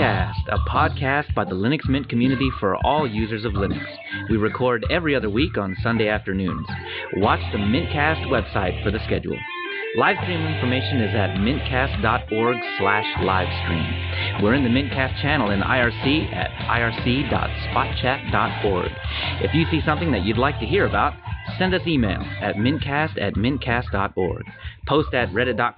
Mintcast, a podcast by the Linux Mint community for all users of Linux. We record every other week on Sunday afternoons. Watch the Mintcast website for the schedule. Livestream information is at mintcast.org/livestream. We're in the Mintcast channel in IRC at irc.spotchat.org. If you see something that you'd like to hear about, send us email at mintcast@mintcast.org. Post at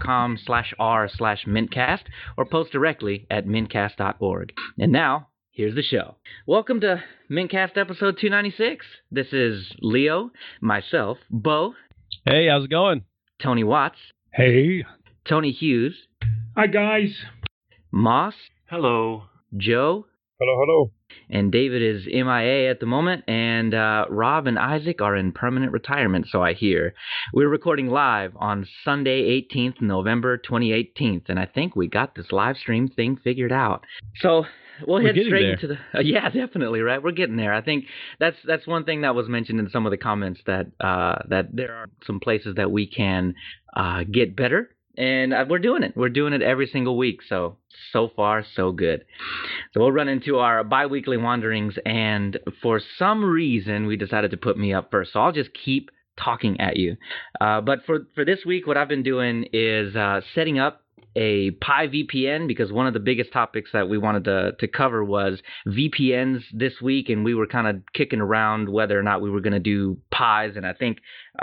reddit.com/r/mintcast or post directly at mintcast.org. And now, here's the show. Welcome to Mintcast episode 296. This is Leo, myself, Bo. Hey, how's it going? Tony Watts. Hey. Tony Hughes. Hi, guys. Moss. Hello. Joe. Hello, hello. And David is MIA at the moment, and Rob and Isaac are in permanent retirement, so I hear. We're recording live on Sunday, 18th November 2018, and I think we got this live stream thing figured out. So we'll head straight into the... yeah, definitely, right? We're getting there. I think that's one thing that was mentioned in some of the comments, that there are some places that we can get better. And we're doing it. We're doing it every single week. So far, so good. So we'll run into our bi-weekly wanderings. And for some reason, we decided to put me up first. So I'll just keep talking at you. But for this week, what I've been doing is setting up a Pi VPN, because one of the biggest topics that we wanted to cover was VPNs this week, and we were kind of kicking around whether or not we were going to do Pis, and I think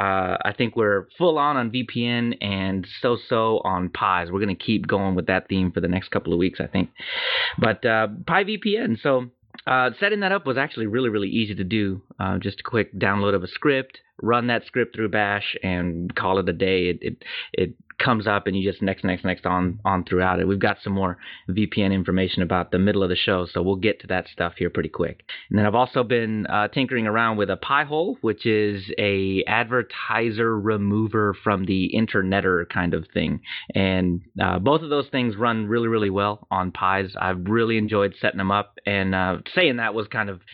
we're full on VPN and so on Pis. We're going to keep going with that theme for the next couple of weeks, I think. But Pi VPN, so setting that up was actually really, really easy to do. Just a quick download of a script, run that script through Bash, and call it a day. It comes up, and you just next on throughout it. We've got some more VPN information about the middle of the show, so we'll get to that stuff here pretty quick. And then I've also been tinkering around with a Pi-hole, which is a advertiser remover from the internetter kind of thing. And both of those things run really, really well on Pis. I've really enjoyed setting them up, and saying that is kind of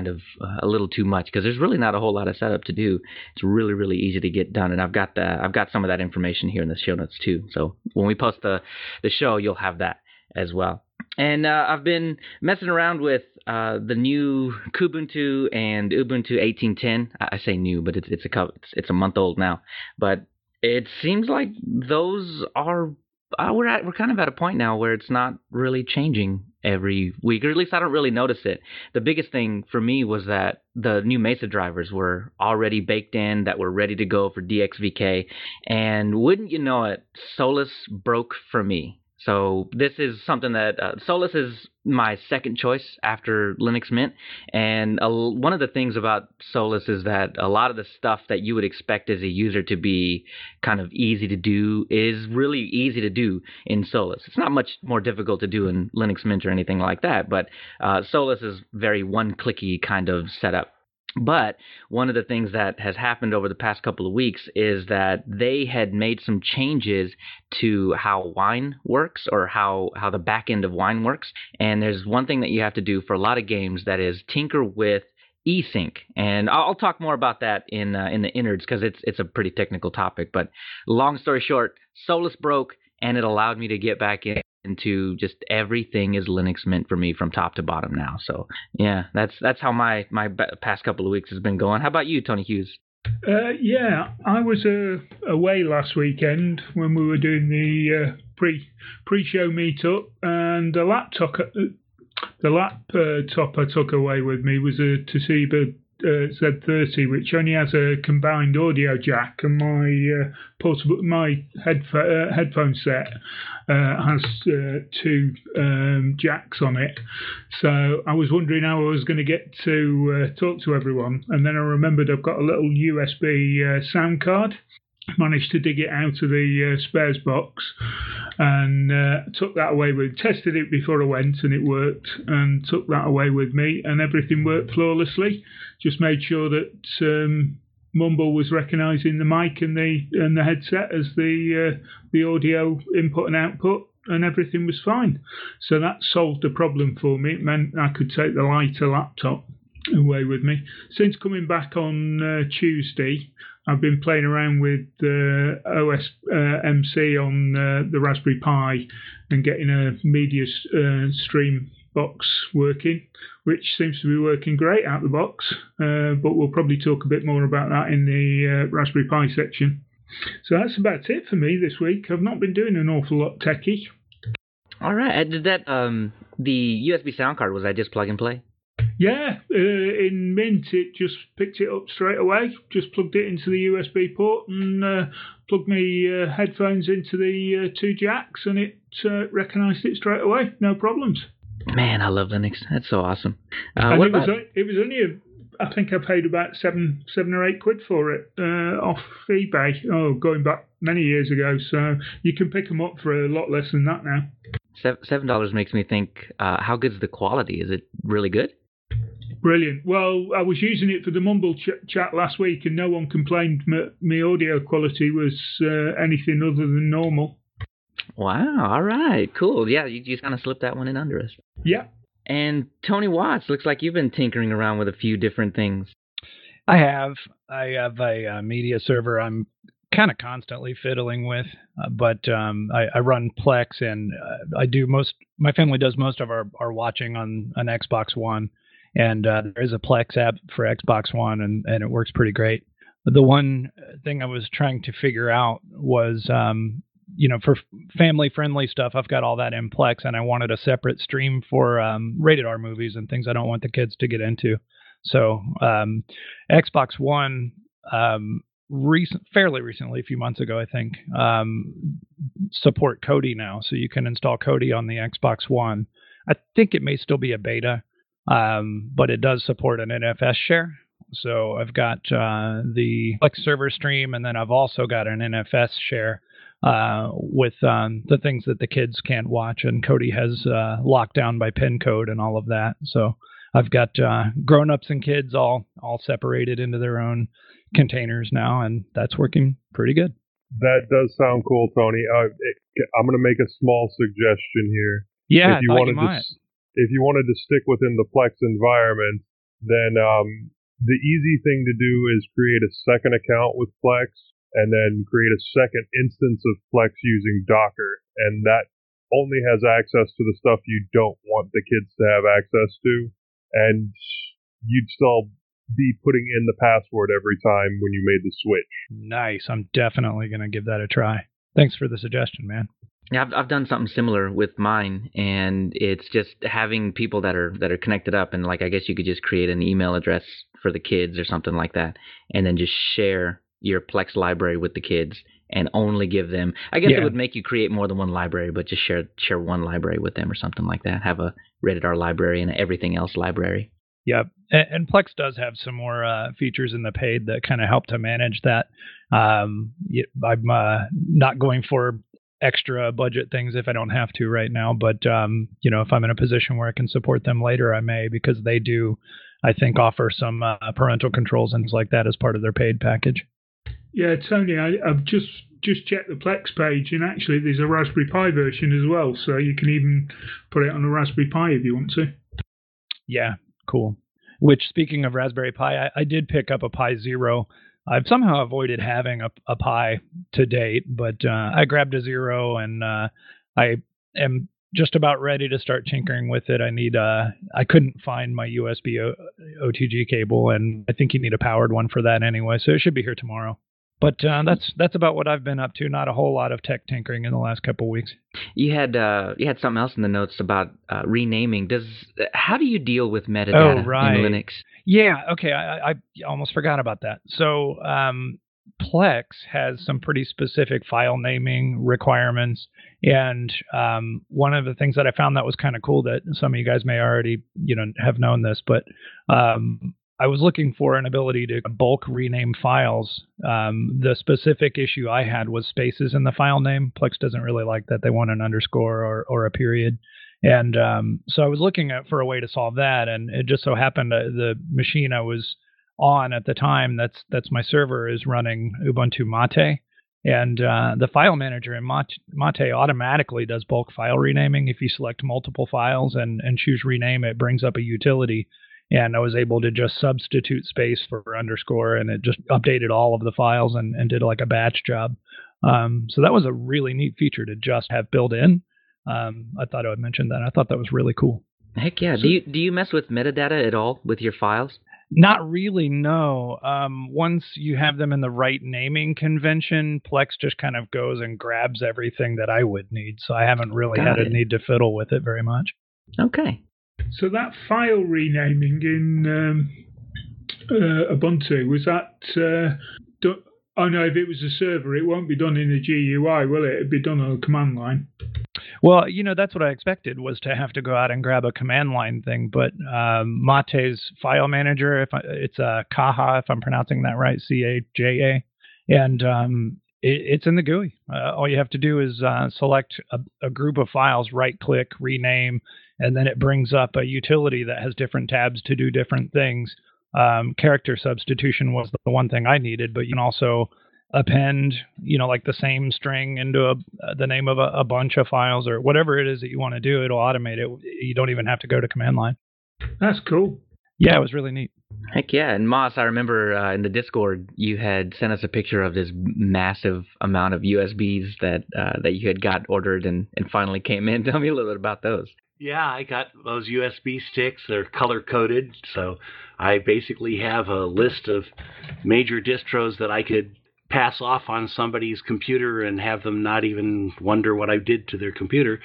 a little too much, because there's really not a whole lot of setup to do. It's really, really easy to get done, and I've got some of that information here in the show notes too. So when we post the show, you'll have that as well. And I've been messing around with the new Kubuntu and Ubuntu 18.10. I say new, but it's a month old now. But it seems like those are we're kind of at a point now where it's not really changing every week, or at least I don't really notice it. The biggest thing for me was that the new Mesa drivers were already baked in, that were ready to go for DXVK, and wouldn't you know it, Solus broke for me. So this is something that Solus is my second choice after Linux Mint, and one of the things about Solus is that a lot of the stuff that you would expect as a user to be kind of easy to do is really easy to do in Solus. It's not much more difficult to do in Linux Mint or anything like that, but Solus is very one-clicky kind of setup. But one of the things that has happened over the past couple of weeks is that they had made some changes to how Wine works, or how the back end of Wine works. And there's one thing that you have to do for a lot of games, that is tinker with eSync. And I'll talk more about that in the innards, because it's a pretty technical topic. But long story short, Solus broke, and it allowed me to get back into just everything is Linux Mint for me from top to bottom now. So yeah, that's how my past couple of weeks has been going. How about you, Tony Hughes? Yeah, I was away last weekend when we were doing the pre-show meetup, and the laptop I took away with me was a Toshiba Z30, which only has a combined audio jack, and my headphone set has two jacks on it. So I was wondering how I was going to get to talk to everyone, and then I remembered I've got a little USB sound card. Managed to dig it out of the spares box, and took that away tested it before I went, and it worked, and took that away with me, and everything worked flawlessly. Just made sure that Mumble was recognising the mic and the headset as the audio input and output, and everything was fine. So that solved the problem for me. It meant I could take the lighter laptop away with me. Since coming back on Tuesday, I've been playing around with OSMC on the Raspberry Pi and getting a media stream box working, which seems to be working great out of the box. But we'll probably talk a bit more about that in the Raspberry Pi section. So that's about it for me this week. I've not been doing an awful lot techie. All right. Did that the USB sound card, was that just plug and play? Yeah, in Mint it just picked it up straight away. Just plugged it into the USB port and plugged my headphones into the two jacks, and it recognised it straight away. No problems. Man, I love Linux. That's so awesome. And it was only I think I paid about $7 or $8 for it off eBay. Oh, going back many years ago. So you can pick them up for a lot less than that now. $7 makes me think, how good's the quality? Is it really good? Brilliant. Well, I was using it for the Mumble chat last week, and no one complained my audio quality was anything other than normal. Wow. All right. Cool. Yeah, you just kind of slipped that one in under us. Yeah. And Tony Watts, looks like you've been tinkering around with a few different things. I have a media server I'm kind of constantly fiddling with, but I run Plex, and my family does most of our watching on an Xbox One, and there is a Plex app for Xbox One, and it works pretty great. But the one thing I was trying to figure out was, for family-friendly stuff, I've got all that in Plex, and I wanted a separate stream for rated R movies and things I don't want the kids to get into. So Xbox One, fairly recently, a few months ago, I think, support Kodi now. So you can install Kodi on the Xbox One. I think it may still be a beta, but it does support an NFS share. So I've got the Plex server stream, and then I've also got an NFS share with the things that the kids can't watch, and Kodi has locked down by pin code and all of that. So I've got grown-ups and kids all separated into their own containers now, and that's working pretty good. That does sound cool, Tony. I'm going to make a small suggestion here. Yeah, if you wanted to stick within the Plex environment, then the easy thing to do is create a second account with Plex, and then create a second instance of Plex using Docker, and that only has access to the stuff you don't want the kids to have access to, and you'd still be putting in the password every time when you made the switch. Nice. I'm definitely going to give that a try. Thanks for the suggestion, man. Yeah, I've done something similar with mine, and it's just having people that are connected up, and like I guess you could just create an email address for the kids or something like that, and then just share your Plex library with the kids and only give them. I guess it would make you create more than one library, but just share one library with them or something like that. Have a rated R library and everything else library. Yep. And Plex does have some more features in the paid that kind of help to manage that. I'm not going for extra budget things if I don't have to right now, but if I'm in a position where I can support them later, I may, because they do, I think, offer some parental controls and things like that as part of their paid package. Yeah, Tony, I've just checked the Plex page, and actually there's a Raspberry Pi version as well, so you can even put it on a Raspberry Pi if you want to. Yeah, cool. Which, speaking of Raspberry Pi, I did pick up a Pi Zero. I've somehow avoided having a Pi to date, but I grabbed a Zero, and I am just about ready to start tinkering with it. I couldn't find my USB OTG cable, and I think you need a powered one for that anyway, so it should be here tomorrow. But that's about what I've been up to. Not a whole lot of tech tinkering in the last couple of weeks. You had something else in the notes about renaming. How do you deal with metadata in Linux? Yeah, okay. I almost forgot about that. So Plex has some pretty specific file naming requirements, and one of the things that I found that was kind of cool, that some of you guys may already have known this, but I was looking for an ability to bulk rename files. The specific issue I had was spaces in the file name. Plex doesn't really like that. They want an underscore or a period. And so I was looking for a way to solve that. And it just so happened the machine I was on at the time, that's my server, is running Ubuntu Mate. And the file manager in Mate automatically does bulk file renaming. If you select multiple files and choose rename, it brings up a utility. and I was able to just substitute space for underscore, and it just updated all of the files and did like a batch job. So that was a really neat feature to just have built in. I thought I would mention that. I thought that was really cool. Heck yeah. Do you mess with metadata at all with your files? Not really, no. Once you have them in the right naming convention, Plex just kind of goes and grabs everything that I would need. So I haven't really had a need to fiddle with it very much. Okay. So that file renaming in Ubuntu, was that... oh no, if it was a server, it won't be done in a GUI, will it? It'll be done on a command line. Well, that's what I expected, was to have to go out and grab a command line thing. But Mate's file manager, it's a Caja, if I'm pronouncing that right, Caja, and it's in the GUI. All you have to do is select a group of files, right-click, rename, and then it brings up a utility that has different tabs to do different things. Character substitution was the one thing I needed, but you can also append, like the same string into the name of a bunch of files or whatever it is that you want to do. It'll automate it. You don't even have to go to command line. That's cool. Yeah, it was really neat. Heck yeah. And Moss, I remember in the Discord, you had sent us a picture of this massive amount of USBs that you had got ordered and finally came in. Tell me a little bit about those. Yeah, I got those USB sticks. They're color-coded, so I basically have a list of major distros that I could pass off on somebody's computer and have them not even wonder what I did to their computer.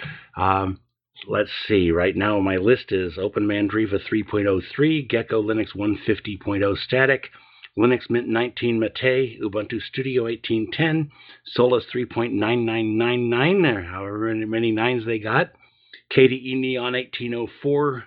Let's see. Right now my list is OpenMandriva 3.03, Gecko Linux 150.0 Static, Linux Mint 19 Mate, Ubuntu Studio 18.10, Solus 3.9999, or however many nines they got, KDE Neon 1804,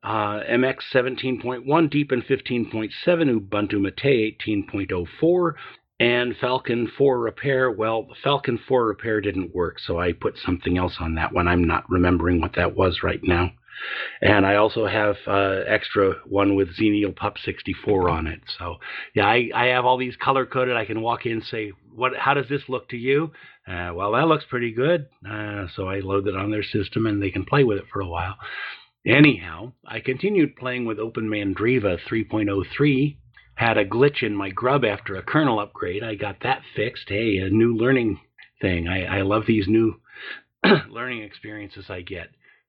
MX 17.1, Deepin 15.7, Ubuntu Mate 18.04, and Falcon 4 Repair. Well, the Falcon 4 Repair didn't work, so I put something else on that one. I'm not remembering what that was right now. And I also have extra one with Xenial Pup 64 on it. So, yeah, I have all these color-coded. I can walk in and say, how does this look to you? Well, that looks pretty good. So I load it on their system, and they can play with it for a while. Anyhow, I continued playing with OpenMandriva 3.03. Had a glitch in my grub after a kernel upgrade. I got that fixed. Hey, a new learning thing. I love these new learning experiences I get.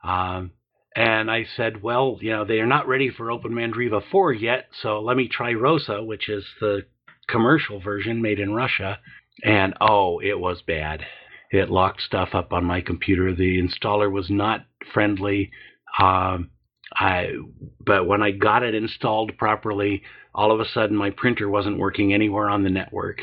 And I said, well, they are not ready for OpenMandriva 4 yet, so let me try Rosa, which is the commercial version made in Russia. And, it was bad. It locked stuff up on my computer. The installer was not friendly. But when I got it installed properly, all of a sudden my printer wasn't working anywhere on the network.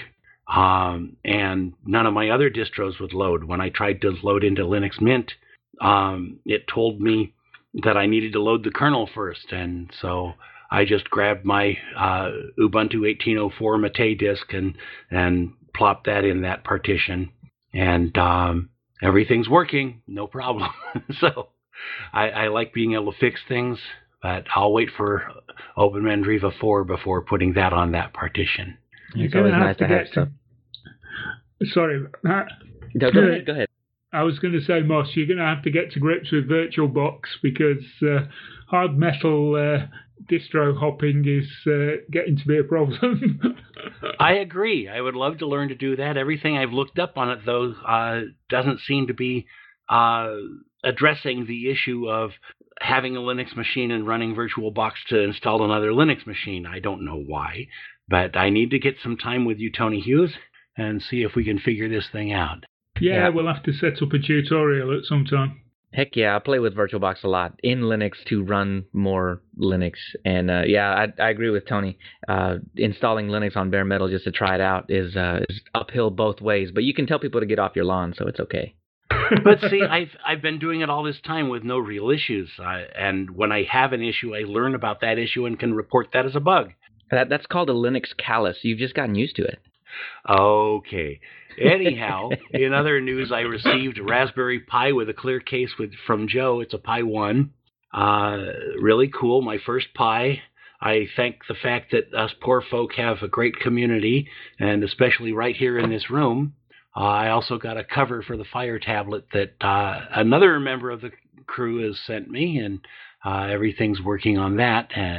And none of my other distros would load. When I tried to load into Linux Mint, it told me that I needed to load the kernel first. And so I just grabbed my Ubuntu 1804 Mate disk and plopped that in that partition. And everything's working, no problem. So I like being able to fix things, but I'll wait for OpenMandriva 4 before putting that on that partition. It's always nice to have stuff. Sorry. Go ahead. I was going to say, Moss, you're going to have to get to grips with VirtualBox because hard metal distro hopping is getting to be a problem. I agree. I would love to learn to do that. Everything I've looked up on it, though, doesn't seem to be addressing the issue of having a Linux machine and running VirtualBox to install another Linux machine. I don't know why, but I need to get some time with you, Tony Hughes, and see if we can figure this thing out. Yeah, we'll have to set up a tutorial at some time. Heck yeah, I play with VirtualBox a lot in Linux to run more Linux. And I agree with Tony. Installing Linux on bare metal just to try it out is uphill both ways. But you can tell people to get off your lawn, so it's okay. But see, I've been doing it all this time with no real issues. And when I have an issue, I learn about that issue and can report that as a bug. That's called a Linux callus. You've just gotten used to it. Okay. Anyhow, in other news, I received a Raspberry Pi with a clear case from Joe. It's a Pi 1. Really cool. My first Pi. I thank the fact that us poor folk have a great community, and especially right here in this room. I also got a cover for the Fire tablet that another member of the crew has sent me, and everything's working on that. And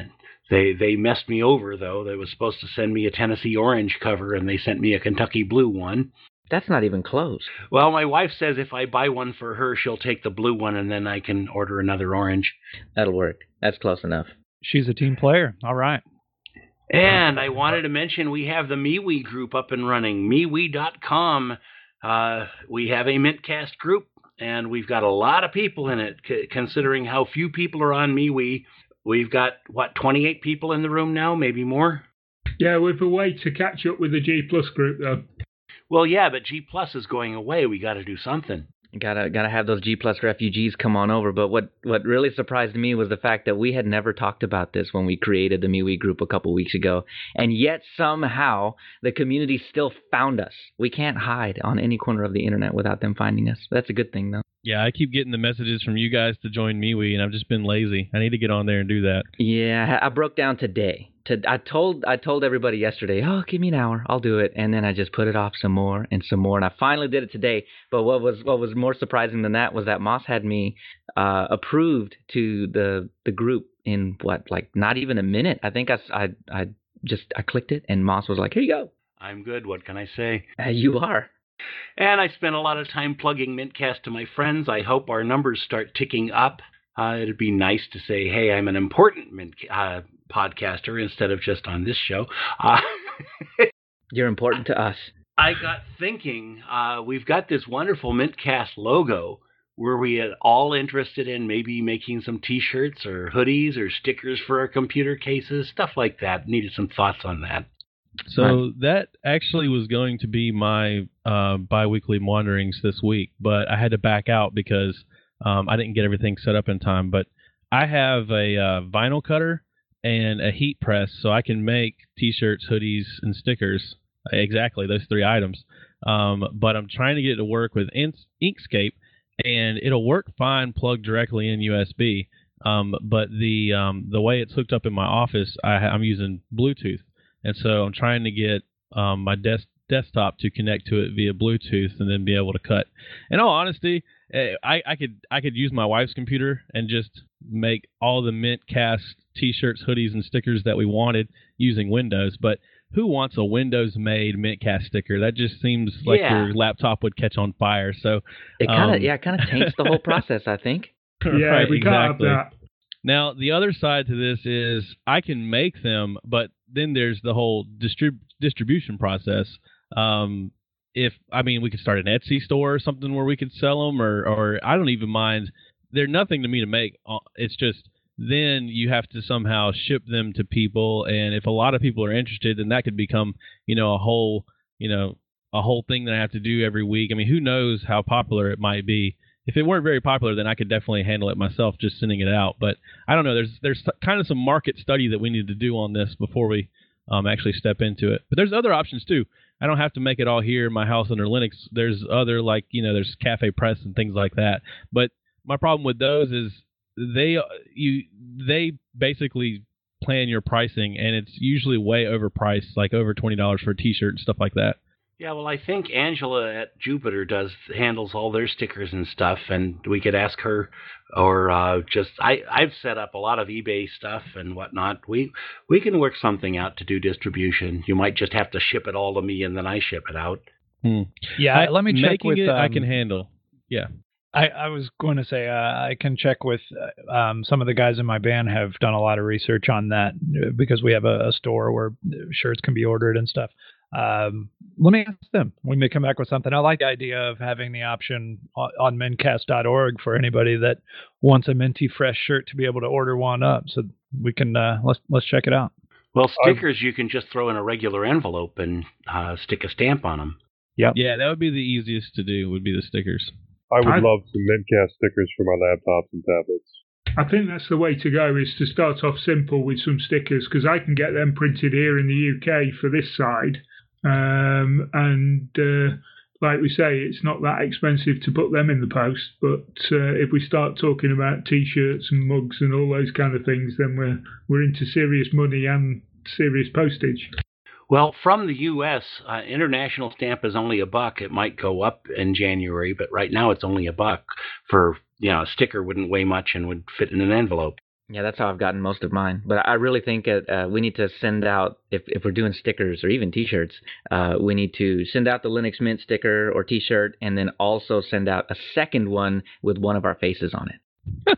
They messed me over, though. They were supposed to send me a Tennessee orange cover, and they sent me a Kentucky blue one. That's not even close. Well, my wife says if I buy one for her, she'll take the blue one, and then I can order another orange. That'll work. That's close enough. She's a team player. All right. And I wanted to mention we have the MeWe group up and running, MeWe.com. We have a Mintcast group, and we've got a lot of people in it, considering how few people are on MeWe. We've got, 28 people in the room now, maybe more? Yeah, with a way to catch up with the G Plus group, though. Well, yeah, but G Plus is going away. We got to do something. Gotta have those G Plus refugees come on over. But what really surprised me was the fact that we had never talked about this when we created the MeWe group a couple weeks ago, and yet somehow the community still found us. We can't hide on any corner of the internet without them finding us. That's a good thing, though. Yeah, I keep getting the messages from you guys to join MeWe, and I've just been lazy. I need to get on there and do that. Yeah, I broke down today. I told everybody yesterday, oh, give me an hour, I'll do it, and then I just put it off some more, and I finally did it today. But what was more surprising than that was that Moss had me approved to the group in not even a minute. I think I clicked it, and Moss was like, here you go. I'm good. What can I say? You are. And I spent a lot of time plugging Mintcast to my friends. I hope our numbers start ticking up. It'd be nice to say, hey, I'm an important podcaster instead of just on this show. You're important to us. I got thinking, we've got this wonderful Mintcast logo. Were we at all interested in maybe making some T-shirts or hoodies or stickers for our computer cases, stuff like that? Needed some thoughts on that. So that actually was going to be my biweekly wanderings this week, but I had to back out because I didn't get everything set up in time. But I have a vinyl cutter and a heat press, so I can make T-shirts, hoodies, and stickers. Exactly, those three items. But I'm trying to get it to work with Inkscape, and it'll work fine plugged directly in USB. But the way it's hooked up in my office, I'm using Bluetooth. And so I'm trying to get my desktop to connect to it via Bluetooth and then be able to cut. In all honesty, I could use my wife's computer and just make all the Mintcast T-shirts, hoodies, and stickers that we wanted using Windows. But who wants a Windows-made Mintcast sticker? That just seems like your laptop would catch on fire. So it kind of taints the whole process, I think. Yeah, right, we can't exactly. have that. Now, the other side to this is I can make them, but then there's the whole distribution process. We could start an Etsy store or something where we could sell them, or I don't even mind. They're nothing to me to make. It's just then you have to somehow ship them to people, and if a lot of people are interested, then that could become, a whole thing that I have to do every week. I mean, who knows how popular it might be. If it weren't very popular, then I could definitely handle it myself, just sending it out. But I don't know. There's kind of some market study that we need to do on this before we actually step into it. But there's other options too. I don't have to make it all here in my house under Linux. There's other there's Cafe Press and things like that. But my problem with those is they basically plan your pricing, and it's usually way overpriced, like over $20 for a T-shirt and stuff like that. Yeah, well, I think Angela at Jupiter handles all their stickers and stuff, and we could ask her, or I've set up a lot of eBay stuff and whatnot. We can work something out to do distribution. You might just have to ship it all to me, and then I ship it out. Yeah, let me check with. I can handle. Yeah. I was going to say I can check with some of the guys in my band have done a lot of research on that because we have a store where shirts can be ordered and stuff. Let me ask them. We may come back with something. I like the idea of having the option on mintcast.org for anybody that wants a minty fresh shirt to be able to order one up. So we can let's check it out. Well, stickers you can just throw in a regular envelope and stick a stamp on them. Yep. Yeah, that would be the easiest to do. Would be the stickers. I would love some Mintcast stickers for my laptops and tablets. I think that's the way to go, is to start off simple with some stickers, because I can get them printed here in the UK for this side. Like we say, it's not that expensive to put them in the post. But if we start talking about T-shirts and mugs and all those kind of things, then we're into serious money and serious postage. Well, from the U.S., international stamp is only $1. It might go up in January, but right now it's only $1 for, a sticker wouldn't weigh much and would fit in an envelope. Yeah, that's how I've gotten most of mine. But I really think we need to send out, if we're doing stickers or even T-shirts, we need to send out the Linux Mint sticker or T-shirt, and then also send out a second one with one of our faces on it.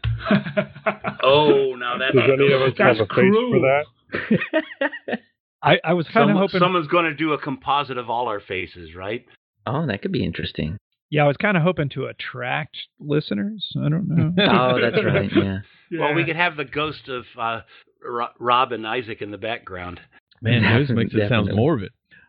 Oh, now that's Does any of us have a face for that? I was kind of hoping someone's going to do a composite of all our faces, right? Oh, that could be interesting. Yeah, I was kind of hoping to attract listeners. I don't know. Oh, that's right. Yeah. Well, we could have the ghost of Rob and Isaac in the background. Man, those makes it sound morbid.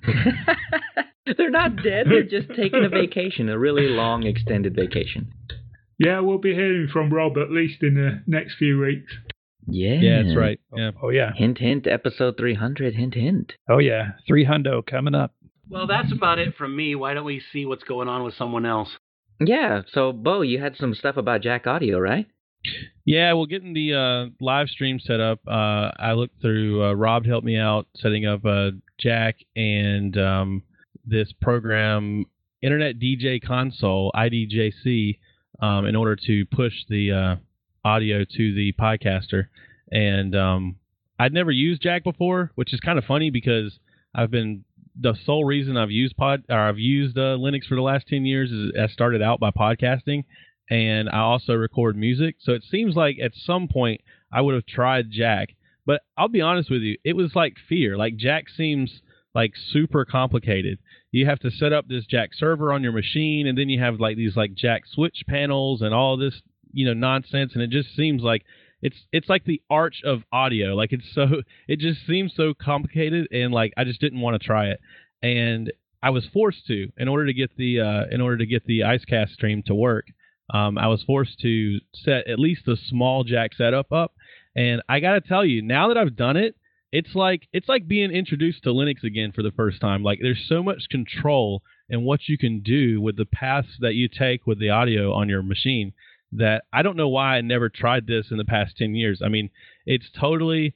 They're not dead. They're just taking a vacation, a really long, extended vacation. Yeah, we'll be hearing from Rob at least in the next few weeks. Yeah. Yeah, that's right. Yeah. Oh, yeah. Hint, hint, episode 300, hint, hint. Oh, yeah. 300 coming up. Well, that's about it from me. Why don't we see what's going on with someone else? Yeah, so, Bo, you had some stuff about Jack Audio, right? Yeah, well, getting the live stream set up, I looked through, Rob helped me out setting up Jack and this program, Internet DJ Console, IDJC, in order to push the audio to the podcaster. And I'd never used Jack before, which is kind of funny because the sole reason I've used Linux for the last 10 years is I started out by podcasting, and I also record music. So it seems like at some point I would have tried Jack, but I'll be honest with you, it was like fear. Like Jack seems like super complicated. You have to set up this Jack server on your machine, and then you have like these like Jack switch panels and all this, nonsense. And it just seems like it's like the arch of audio. Like it just seems so complicated, and like I just didn't want to try it. And I was forced to, in order to get the IceCast stream to work. I was forced to set at least a small Jack setup up. And I got to tell you, now that I've done it, it's like being introduced to Linux again for the first time. Like there's so much control in what you can do with the paths that you take with the audio on your machine that I don't know why I never tried this in the past 10 years. I mean, it's totally,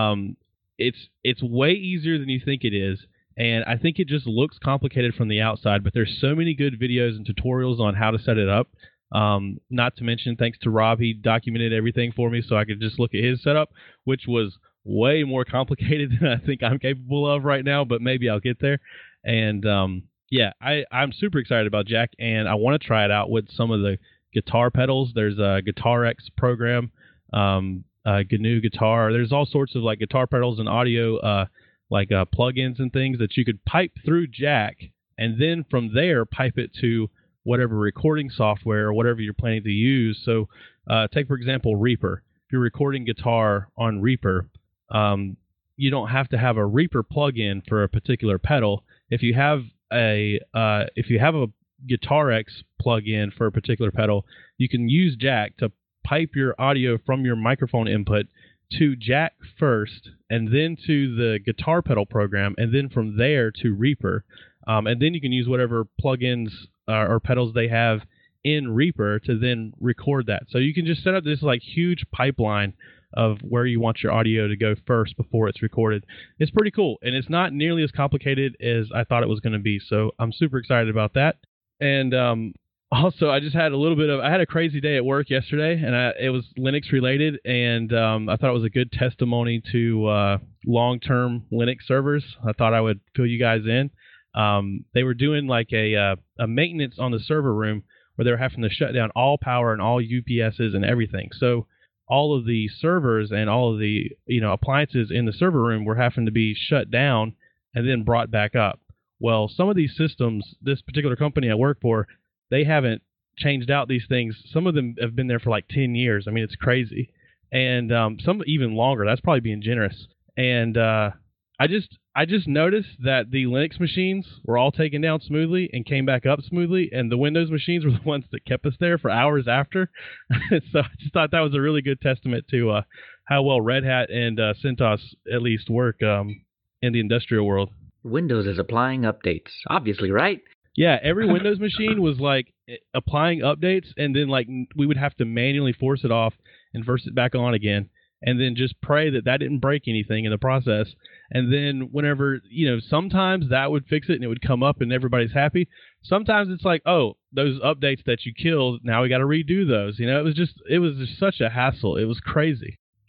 it's way easier than you think it is. And I think it just looks complicated from the outside, but there's so many good videos and tutorials on how to set it up. Not to mention, thanks to Rob, he documented everything for me so I could just look at his setup, which was way more complicated than I think I'm capable of right now, but maybe I'll get there. And yeah, I'm super excited about Jack, and I want to try it out with some of the guitar pedals. There's a GuitarX program, GNU Guitar. There's all sorts of like guitar pedals and audio plugins and things that you could pipe through Jack, and then from there pipe it to whatever recording software or whatever you're planning to use. So take, for example, Reaper. If you're recording guitar on Reaper, you don't have to have a Reaper plugin for a particular pedal. If you have a GuitarX plugin for a particular pedal, you can use Jack to pipe your audio from your microphone input to Jack first, and then to the guitar pedal program, and then from there to Reaper. And then you can use whatever plugins or pedals they have in Reaper to then record that. So you can just set up this like huge pipeline of where you want your audio to go first before it's recorded. It's pretty cool, and it's not nearly as complicated as I thought it was going to be. So I'm super excited about that. And also, I just had I had a crazy day at work yesterday, and it was Linux related, and I thought it was a good testimony to long-term Linux servers. I thought I would fill you guys in. They were doing like a maintenance on the server room where they were having to shut down all power and all UPSs and everything. So all of the servers and all of the appliances in the server room were having to be shut down and then brought back up. Well, some of these systems, this particular company I work for, they haven't changed out these things. Some of them have been there for like 10 years. I mean, it's crazy. And some even longer. That's probably being generous. And I just noticed that the Linux machines were all taken down smoothly and came back up smoothly, and the Windows machines were the ones that kept us there for hours after. So I just thought that was a really good testament to how well Red Hat and CentOS at least work in the industrial world. Windows is applying updates, obviously, right? Yeah, every Windows machine was like applying updates, and then like we would have to manually force it off and force it back on again, and then just pray that didn't break anything in the process. And then whenever, sometimes that would fix it and it would come up and everybody's happy. Sometimes it's like, oh, those updates that you killed, now we got to redo those. It was just such a hassle. It was crazy.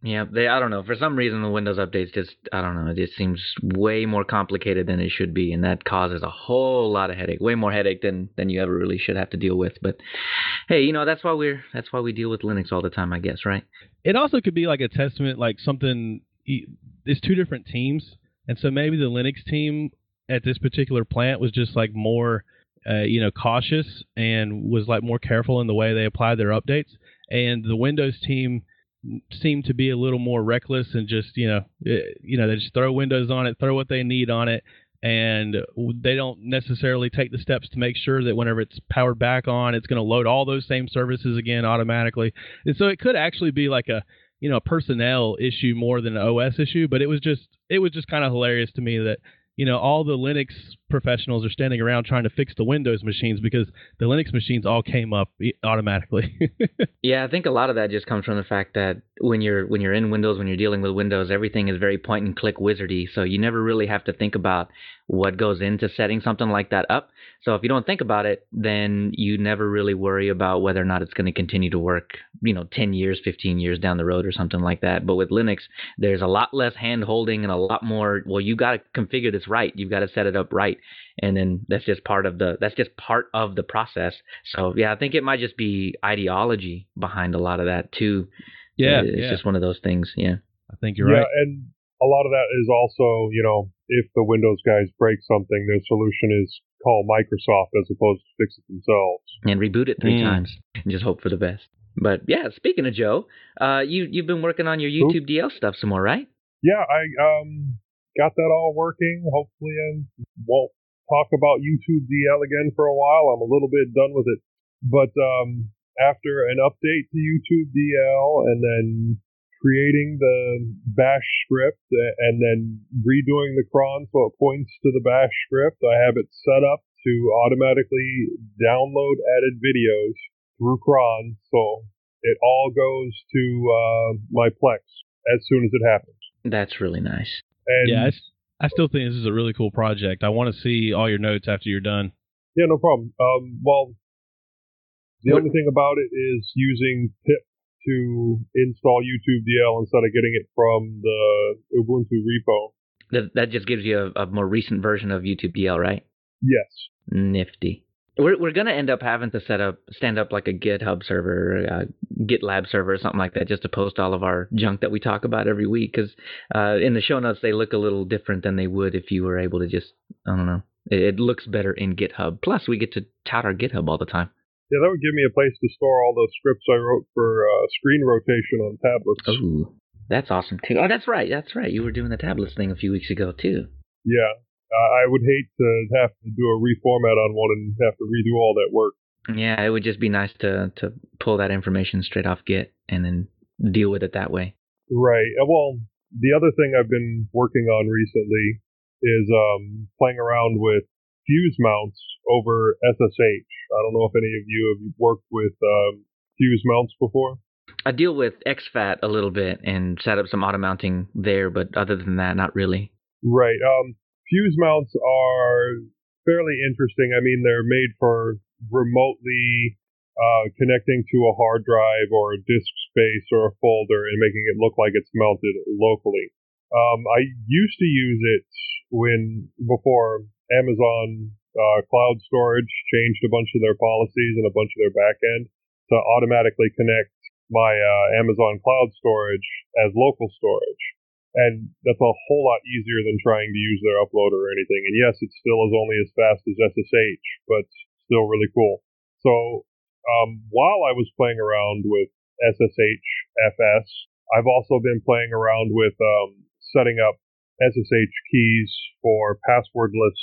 Yeah, I don't know. For some reason, the Windows updates just, I don't know, it just seems way more complicated than it should be, and that causes a whole lot of headache, way more headache than you ever really should have to deal with. But hey, that's why we deal with Linux all the time, I guess, right? It also could be like a testament, like something. It's two different teams, and so maybe the Linux team at this particular plant was just like more, cautious and was like more careful in the way they applied their updates, and the Windows team seem to be a little more reckless and just they just throw Windows on it, throw what they need on it, and they don't necessarily take the steps to make sure that whenever it's powered back on, it's going to load all those same services again automatically. And so it could actually be like a personnel issue more than an OS issue, but it was just kind of hilarious to me that all the Linux professionals are standing around trying to fix the Windows machines because the Linux machines all came up automatically. Yeah, I think a lot of that just comes from the fact that when you're in Windows, when you're dealing with Windows, everything is very point and click wizardy. So you never really have to think about what goes into setting something like that up. So if you don't think about it, then you never really worry about whether or not it's going to continue to work, 10 years, 15 years down the road or something like that. But with Linux, there's a lot less hand holding and a lot more, well, you got to configure this right. You've got to set it up right. And then that's just part of the process. So yeah, I think it might just be ideology behind a lot of that too. Yeah. It's just one of those things. Yeah. I think you're right. And a lot of that is also, if the Windows guys break something, their solution is call Microsoft as opposed to fix it themselves. And reboot it 3 times and just hope for the best. But yeah, speaking of Joe, you've been working on your YouTube DL stuff some more, right? Yeah, I got that all working. Hopefully I won't talk about YouTube DL again for a while. I'm a little bit done with it. But after an update to YouTube DL and then creating the bash script and then redoing the cron so it points to the bash script, I have it set up to automatically download added videos through cron, so it all goes to my Plex as soon as it happens. That's really nice. And yeah, I still think this is a really cool project. I want to see all your notes after you're done. Yeah, no problem. The only thing about it is using pip to install YouTube DL instead of getting it from the Ubuntu repo. That just gives you a more recent version of YouTube DL, right? Yes. Nifty. We're going to end up having to stand up like a GitHub server, a GitLab server or something like that just to post all of our junk that we talk about every week because in the show notes they look a little different than they would if you were able to just, I don't know, it looks better in GitHub. Plus we get to tout our GitHub all the time. Yeah, that would give me a place to store all those scripts I wrote for screen rotation on tablets. Oh, that's awesome too. Oh, that's right. You were doing the tablets thing a few weeks ago too. Yeah. I would hate to have to do a reformat on one and have to redo all that work. Yeah, it would just be nice to pull that information straight off Git and then deal with it that way. Right. Well, the other thing I've been working on recently is playing around with fuse mounts over SSH. I don't know if any of you have worked with fuse mounts before. I deal with exFAT a little bit and set up some auto mounting there, but other than that, not really. Right. Fuse mounts are fairly interesting. I mean, they're made for remotely connecting to a hard drive or a disk space or a folder and making it look like it's mounted locally. I used to use it before Amazon Cloud Storage changed a bunch of their policies and a bunch of their backend to automatically connect my Amazon Cloud Storage as local storage. And that's a whole lot easier than trying to use their uploader or anything. And yes, it still is only as fast as SSH, but still really cool. So while I was playing around with SSHFS, I've also been playing around with setting up SSH keys for passwordless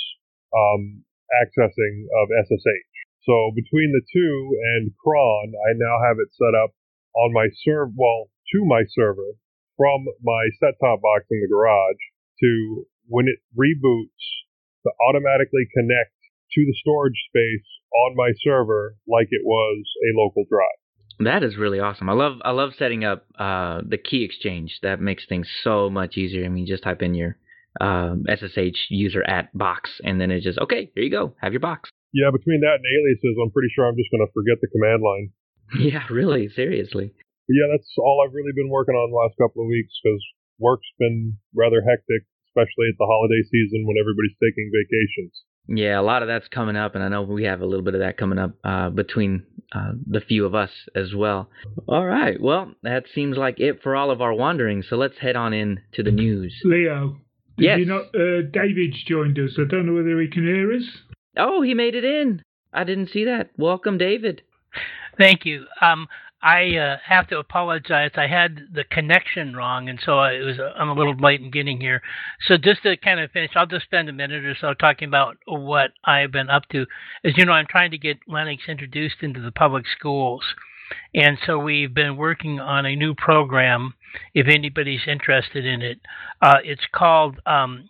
accessing of SSH. So between the two and cron, I now have it set up on my to my server from my set-top box in the garage to, when it reboots, to automatically connect to the storage space on my server like it was a local drive. That is really awesome. I love setting up the key exchange. That makes things so much easier. I mean, just type in your SSH user at box, and then it's just, okay, here you go, have your box. Yeah, between that and aliases, I'm pretty sure I'm just going to forget the command line. Yeah, really, seriously. But yeah, that's all I've really been working on the last couple of weeks because work's been rather hectic, especially at the holiday season when everybody's taking vacations. Yeah, a lot of that's coming up, and I know we have a little bit of that coming up between the few of us as well. All right, well, that seems like it for all of our wanderings, so let's head on in to the news. Leo, Yes. David's joined us. I don't know whether he can hear us. Oh, he made it in. I didn't see that. Welcome, David. Thank you. I have to apologize. I had the connection wrong, and so I'm a little late in getting here. So just to kind of finish, I'll just spend a minute or so talking about what I've been up to. As you know, I'm trying to get Linux introduced into the public schools. And so we've been working on a new program, if anybody's interested in it. It's called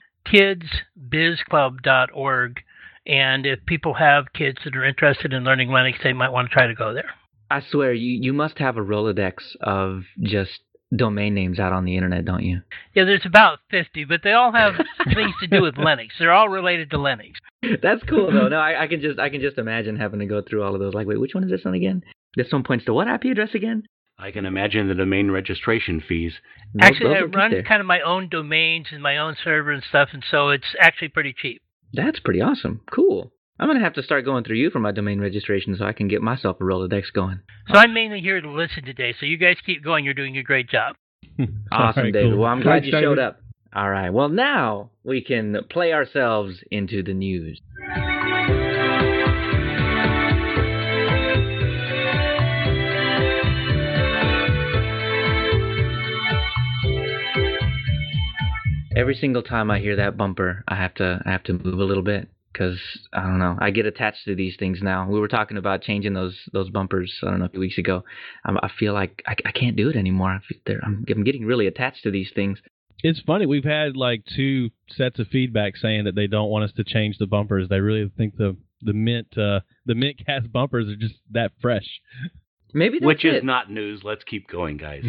kidsbizclub.org. And if people have kids that are interested in learning Linux, they might want to try to go there. I swear, you must have a Rolodex of just domain names out on the internet, don't you? Yeah, there's about 50, but they all have things to do with Linux. They're all related to Linux. That's cool, though. No, I can just imagine having to go through all of those. Like, wait, which one is this one again? This one points to what IP address again? I can imagine the domain registration fees. Actually, I run kind of my own domains and my own server and stuff, and so it's actually pretty cheap. That's pretty awesome. Cool. I'm going to have to start going through you for my domain registration so I can get myself a Rolodex going. So I'm mainly here to listen today, so you guys keep going. You're doing a great job. Awesome, right, David. cool. Well, I'm glad Thanks, you David. showed up. All right. Well, now we can play ourselves into the news. Every single time I hear that bumper, I have to move a little bit because I don't know. I get attached to these things now. We were talking about changing those bumpers, I don't know, a few weeks ago. I feel like I can't do it anymore. I'm getting really attached to these things. It's funny. We've had like 2 sets of feedback saying that they don't want us to change the bumpers. They really think the Mintcast bumpers are just that fresh. Maybe that's Which it. is not news. Let's keep going, guys.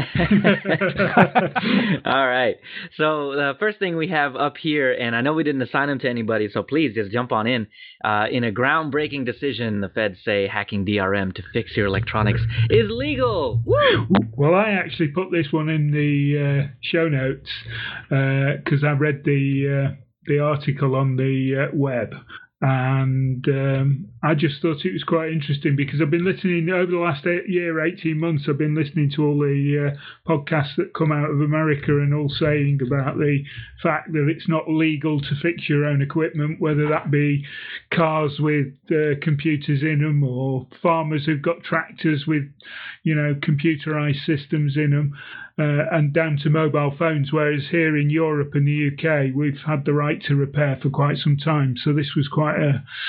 All right. So the first thing we have up here, and I know we didn't assign them to anybody, so please just jump on in. In a groundbreaking decision, the feds say hacking DRM to fix your electronics is legal. Woo! Well, I actually put this one in the show notes because I read the article on the web. And I just thought it was quite interesting because I've been listening over the last 18 months. I've been listening to all the podcasts that come out of America and all saying about the fact that it's not legal to fix your own equipment, whether that be cars with computers in them or farmers who've got tractors with, computerized systems in them. And down to mobile phones, whereas here in Europe and the UK, we've had the right to repair for quite some time. So this was quite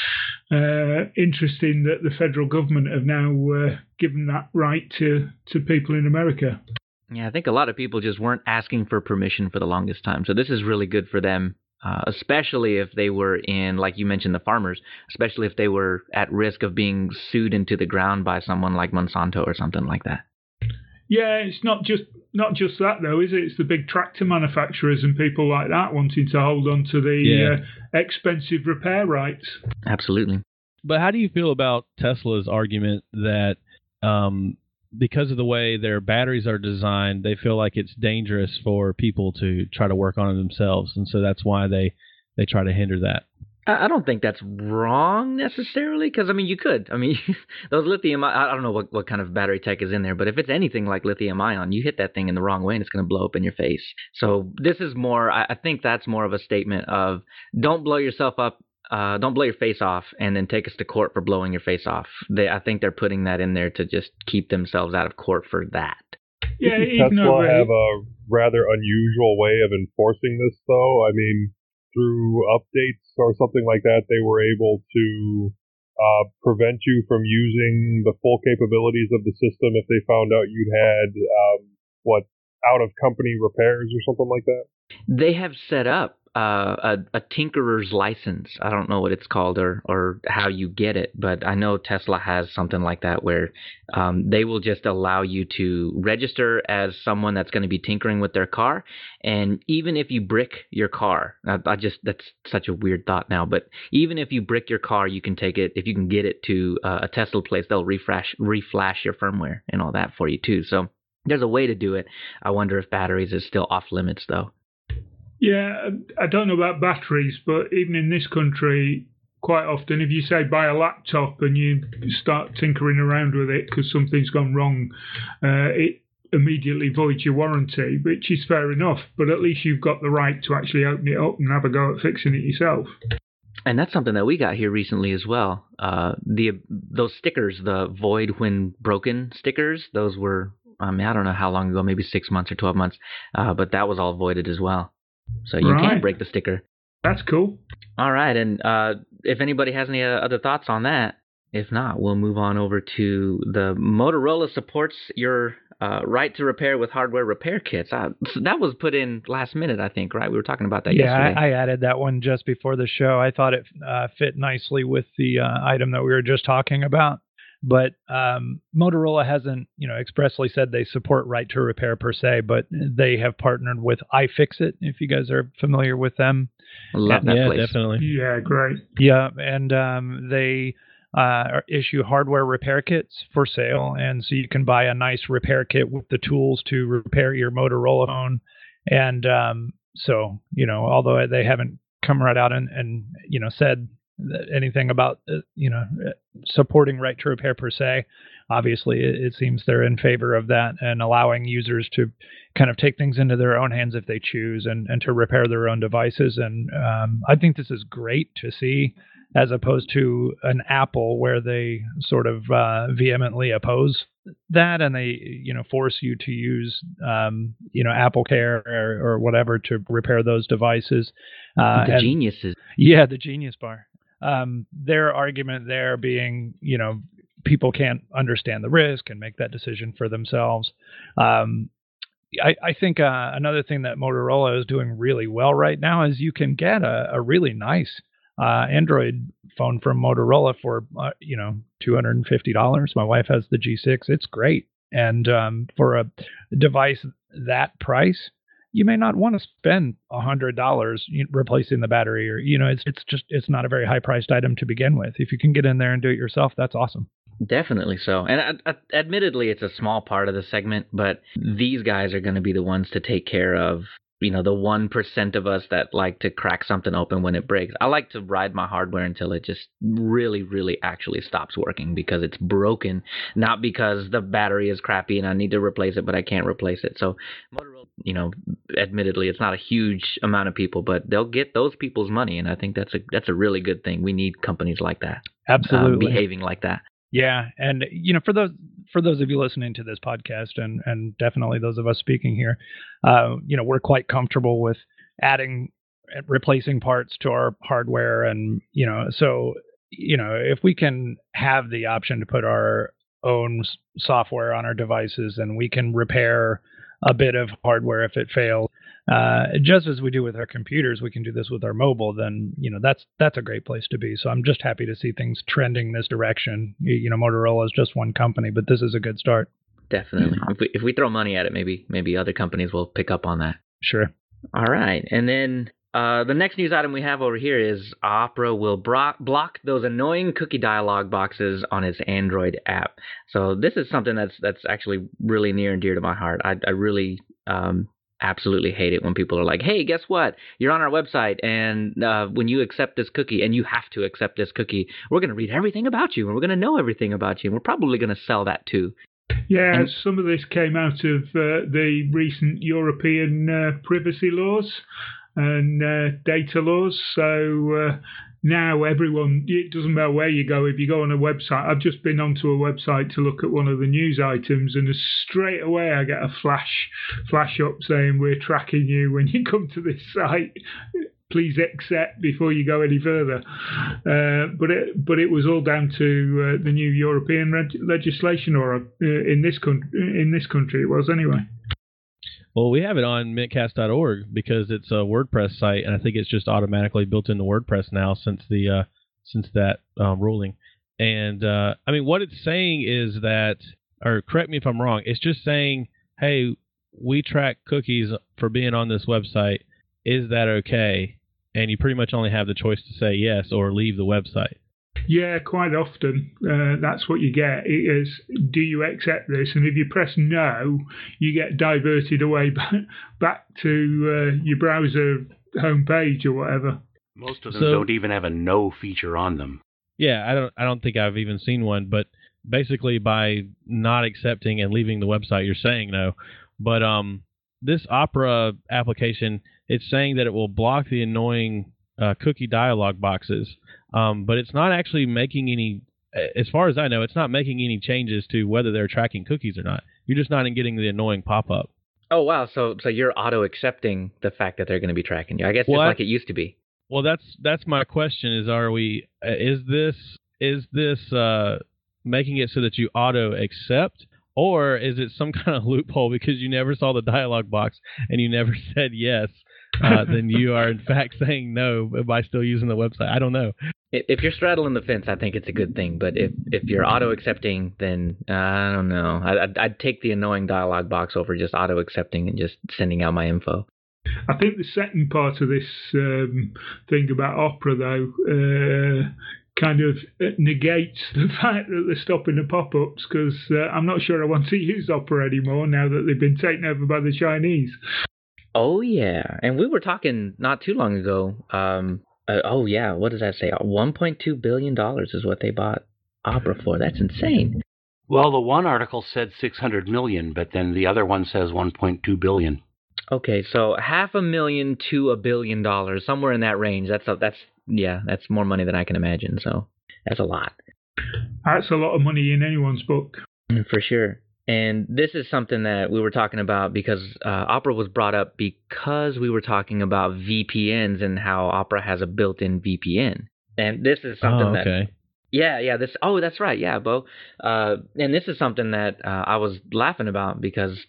interesting that the federal government have now given that right to people in America. Yeah, I think a lot of people just weren't asking for permission for the longest time. So this is really good for them, especially if they were in, like you mentioned, the farmers, especially if they were at risk of being sued into the ground by someone like Monsanto or something like that. Yeah, it's not just that though, is it? It's the big tractor manufacturers and people like that wanting to hold on to the expensive repair rights. Absolutely. But how do you feel about Tesla's argument that because of the way their batteries are designed, they feel like it's dangerous for people to try to work on it themselves, and so that's why they try to hinder that? I don't think that's wrong necessarily, because, you could. Those lithium, I don't know what kind of battery tech is in there, but if it's anything like lithium ion, you hit that thing in the wrong way and it's going to blow up in your face. So this is more, I think that's more of a statement of don't blow yourself up, don't blow your face off and then take us to court for blowing your face off. I think they're putting that in there to just keep themselves out of court for that. Yeah, Tesla have a rather unusual way of enforcing this, though. Through updates or something like that, they were able to prevent you from using the full capabilities of the system if they found out you'd had, out-of-company repairs or something like that. They have set up a tinkerer's license. I don't know what it's called or how you get it, but I know Tesla has something like that where they will just allow you to register as someone that's going to be tinkering with their car. And even if you brick your car, that's such a weird thought now, but even if you brick your car, you can take it, if you can get it to a Tesla place, they'll reflash your firmware and all that for you too. So There's a way to do it. I wonder if batteries is still off limits, though. Yeah, I don't know about batteries, but even in this country, quite often, if you say buy a laptop and you start tinkering around with it because something's gone wrong, it immediately voids your warranty, which is fair enough, but at least you've got the right to actually open it up and have a go at fixing it yourself. And that's something that we got here recently as well. Those stickers, the void when broken stickers, those were, I don't know how long ago, maybe 6 months or 12 months, but that was all voided as well. So you can't break the sticker. That's cool. All right, and if anybody has any other thoughts on that, if not, we'll move on over to the Motorola supports your right to repair with hardware repair kits. That was put in last minute, I think, right? We were talking about that yesterday. Yeah, I added that one just before the show. I thought it fit nicely with the item that we were just talking about. But Motorola hasn't, expressly said they support right to repair per se, but they have partnered with iFixit, if you guys are familiar with them. Love that place. Definitely. Yeah, great. Yeah, and they issue hardware repair kits for sale, and so you can buy a nice repair kit with the tools to repair your Motorola phone. And so, although they haven't come right out and said anything about supporting right to repair per se, obviously it seems they're in favor of that and allowing users to kind of take things into their own hands if they choose and to repair their own devices. And I think this is great to see, as opposed to an Apple where they sort of vehemently oppose that, and they force you to use Apple Care or whatever to repair those devices. The geniuses. Yeah, the Genius Bar. Their argument there being, people can't understand the risk and make that decision for themselves. I think another thing that Motorola is doing really well right now is you can get a really nice Android phone from Motorola for $250. My wife has the G6. It's great, and for a device that price, you may not want to spend $100 replacing the battery, or it's not a very high priced item to begin with. If you can get in there and do it yourself, that's awesome. Definitely so. And admittedly, it's a small part of the segment, but these guys are going to be the ones to take care of, the 1% of us that like to crack something open when it breaks. I like to ride my hardware until it just really, really actually stops working because it's broken, not because the battery is crappy and I need to replace it, but I can't replace it. So Motorola, admittedly, it's not a huge amount of people, but they'll get those people's money, and I think that's a really good thing. We need companies like that. Absolutely. Behaving like that. Yeah, and for those of you listening to this podcast, and definitely those of us speaking here, we're quite comfortable with replacing parts to our hardware, and so if we can have the option to put our own software on our devices, and we can repair a bit of hardware if it fails, just as we do with our computers, we can do this with our mobile, then that's a great place to be. So I'm just happy to see things trending this direction. Motorola is just one company, but this is a good start. Definitely. If we throw money at it, maybe other companies will pick up on that. Sure. All right, and then the next news item we have over here is Opera will block those annoying cookie dialog boxes on its Android app. So this is something that's actually really near and dear to my heart. I really absolutely hate it when people are like, hey, guess what? You're on our website, and when you accept this cookie, and you have to accept this cookie, we're going to read everything about you, and we're going to know everything about you, and we're probably going to sell that too. Yeah, some of this came out of the recent European privacy laws and data laws. So now everyone, it doesn't matter where you go. If you go on a website, I've just been onto a website to look at one of the news items, and straight away I get a flash up saying we're tracking you when you come to this site. Please accept before you go any further. But it was all down to the new European legislation, or in this country it was anyway. Well, we have it on mintcast.org because it's a WordPress site, and I think it's just automatically built into WordPress now since that ruling. And what it's saying is that, or correct me if I'm wrong, it's just saying, hey, we track cookies for being on this website. Is that okay? And you pretty much only have the choice to say yes or leave the website. Yeah, quite often that's what you get. It is, do you accept this? And if you press no, you get diverted away back to your browser homepage or whatever. Most of them don't even have a no feature on them. Yeah, I don't think I've even seen one, but basically by not accepting and leaving the website, you're saying no. But this Opera application, it's saying that it will block the annoying cookie dialog boxes, but it's not actually making any, as far as I know, it's not making any changes to whether they're tracking cookies or not. You're just not getting the annoying pop-up. Oh, wow. So you're auto-accepting the fact that they're going to be tracking you. I guess just like it used to be. Well, that's my question is this making it so that you auto-accept, or is it some kind of loophole because you never saw the dialog box and you never said yes? Then you are in fact saying no by still using the website. I don't know. If you're straddling the fence, I think it's a good thing. But if you're auto-accepting, then I don't know. I'd take the annoying dialog box over just auto-accepting and just sending out my info. I think the second part of this thing about Opera, though, kind of negates the fact that they're stopping the pop-ups, because I'm not sure I want to use Opera anymore now that they've been taken over by the Chinese. Oh, yeah. And we were talking not too long ago. What does that say? $1.2 billion is what they bought Opera for. That's insane. Well, the one article said 600 million, but then the other one says 1.2 billion. Okay, so $500,000 to $1 billion, somewhere in that range. That's more money than I can imagine. So that's a lot. That's a lot of money in anyone's book. For sure. And this is something that we were talking about because Opera was brought up because we were talking about VPNs and how Opera has a built-in VPN. And this is something that... Yeah, that's right. Yeah, Bo. And this is something that I was laughing about because,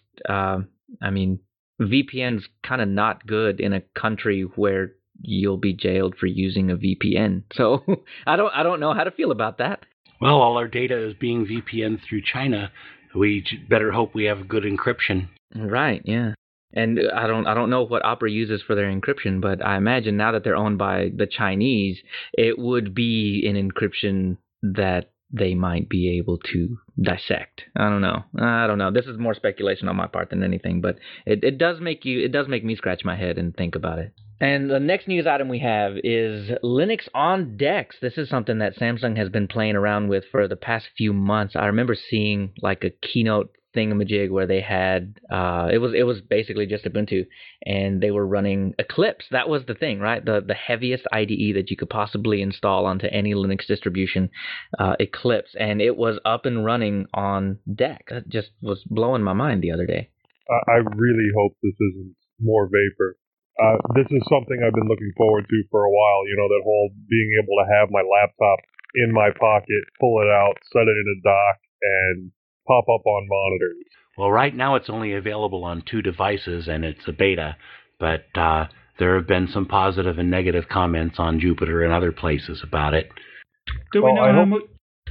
VPN's kind of not good in a country where you'll be jailed for using a VPN. So I don't know how to feel about that. Well, all our data is being VPN through China. We better hope we have good encryption. Right, yeah. And I don't know what Opera uses for their encryption, but I imagine now that they're owned by the Chinese, it would be an encryption that they might be able to dissect. I don't know. This is more speculation on my part than anything, but it does make me scratch my head and think about it. And the next news item we have is Linux on DeX. This is something that Samsung has been playing around with for the past few months. I remember seeing like a keynote thingamajig where they had it was basically just Ubuntu, and they were running Eclipse. That was the thing, right? The heaviest IDE that you could possibly install onto any Linux distribution, Eclipse, and it was up and running on DeX. That just was blowing my mind the other day. I really hope this isn't more vapor. This is something I've been looking forward to for a while. You know, that whole being able to have my laptop in my pocket, pull it out, set it in a dock, and pop up on monitors. Well, right now it's only available on 2 devices, and it's a beta, but there have been some positive and negative comments on Jupiter and other places about it. Do we know how much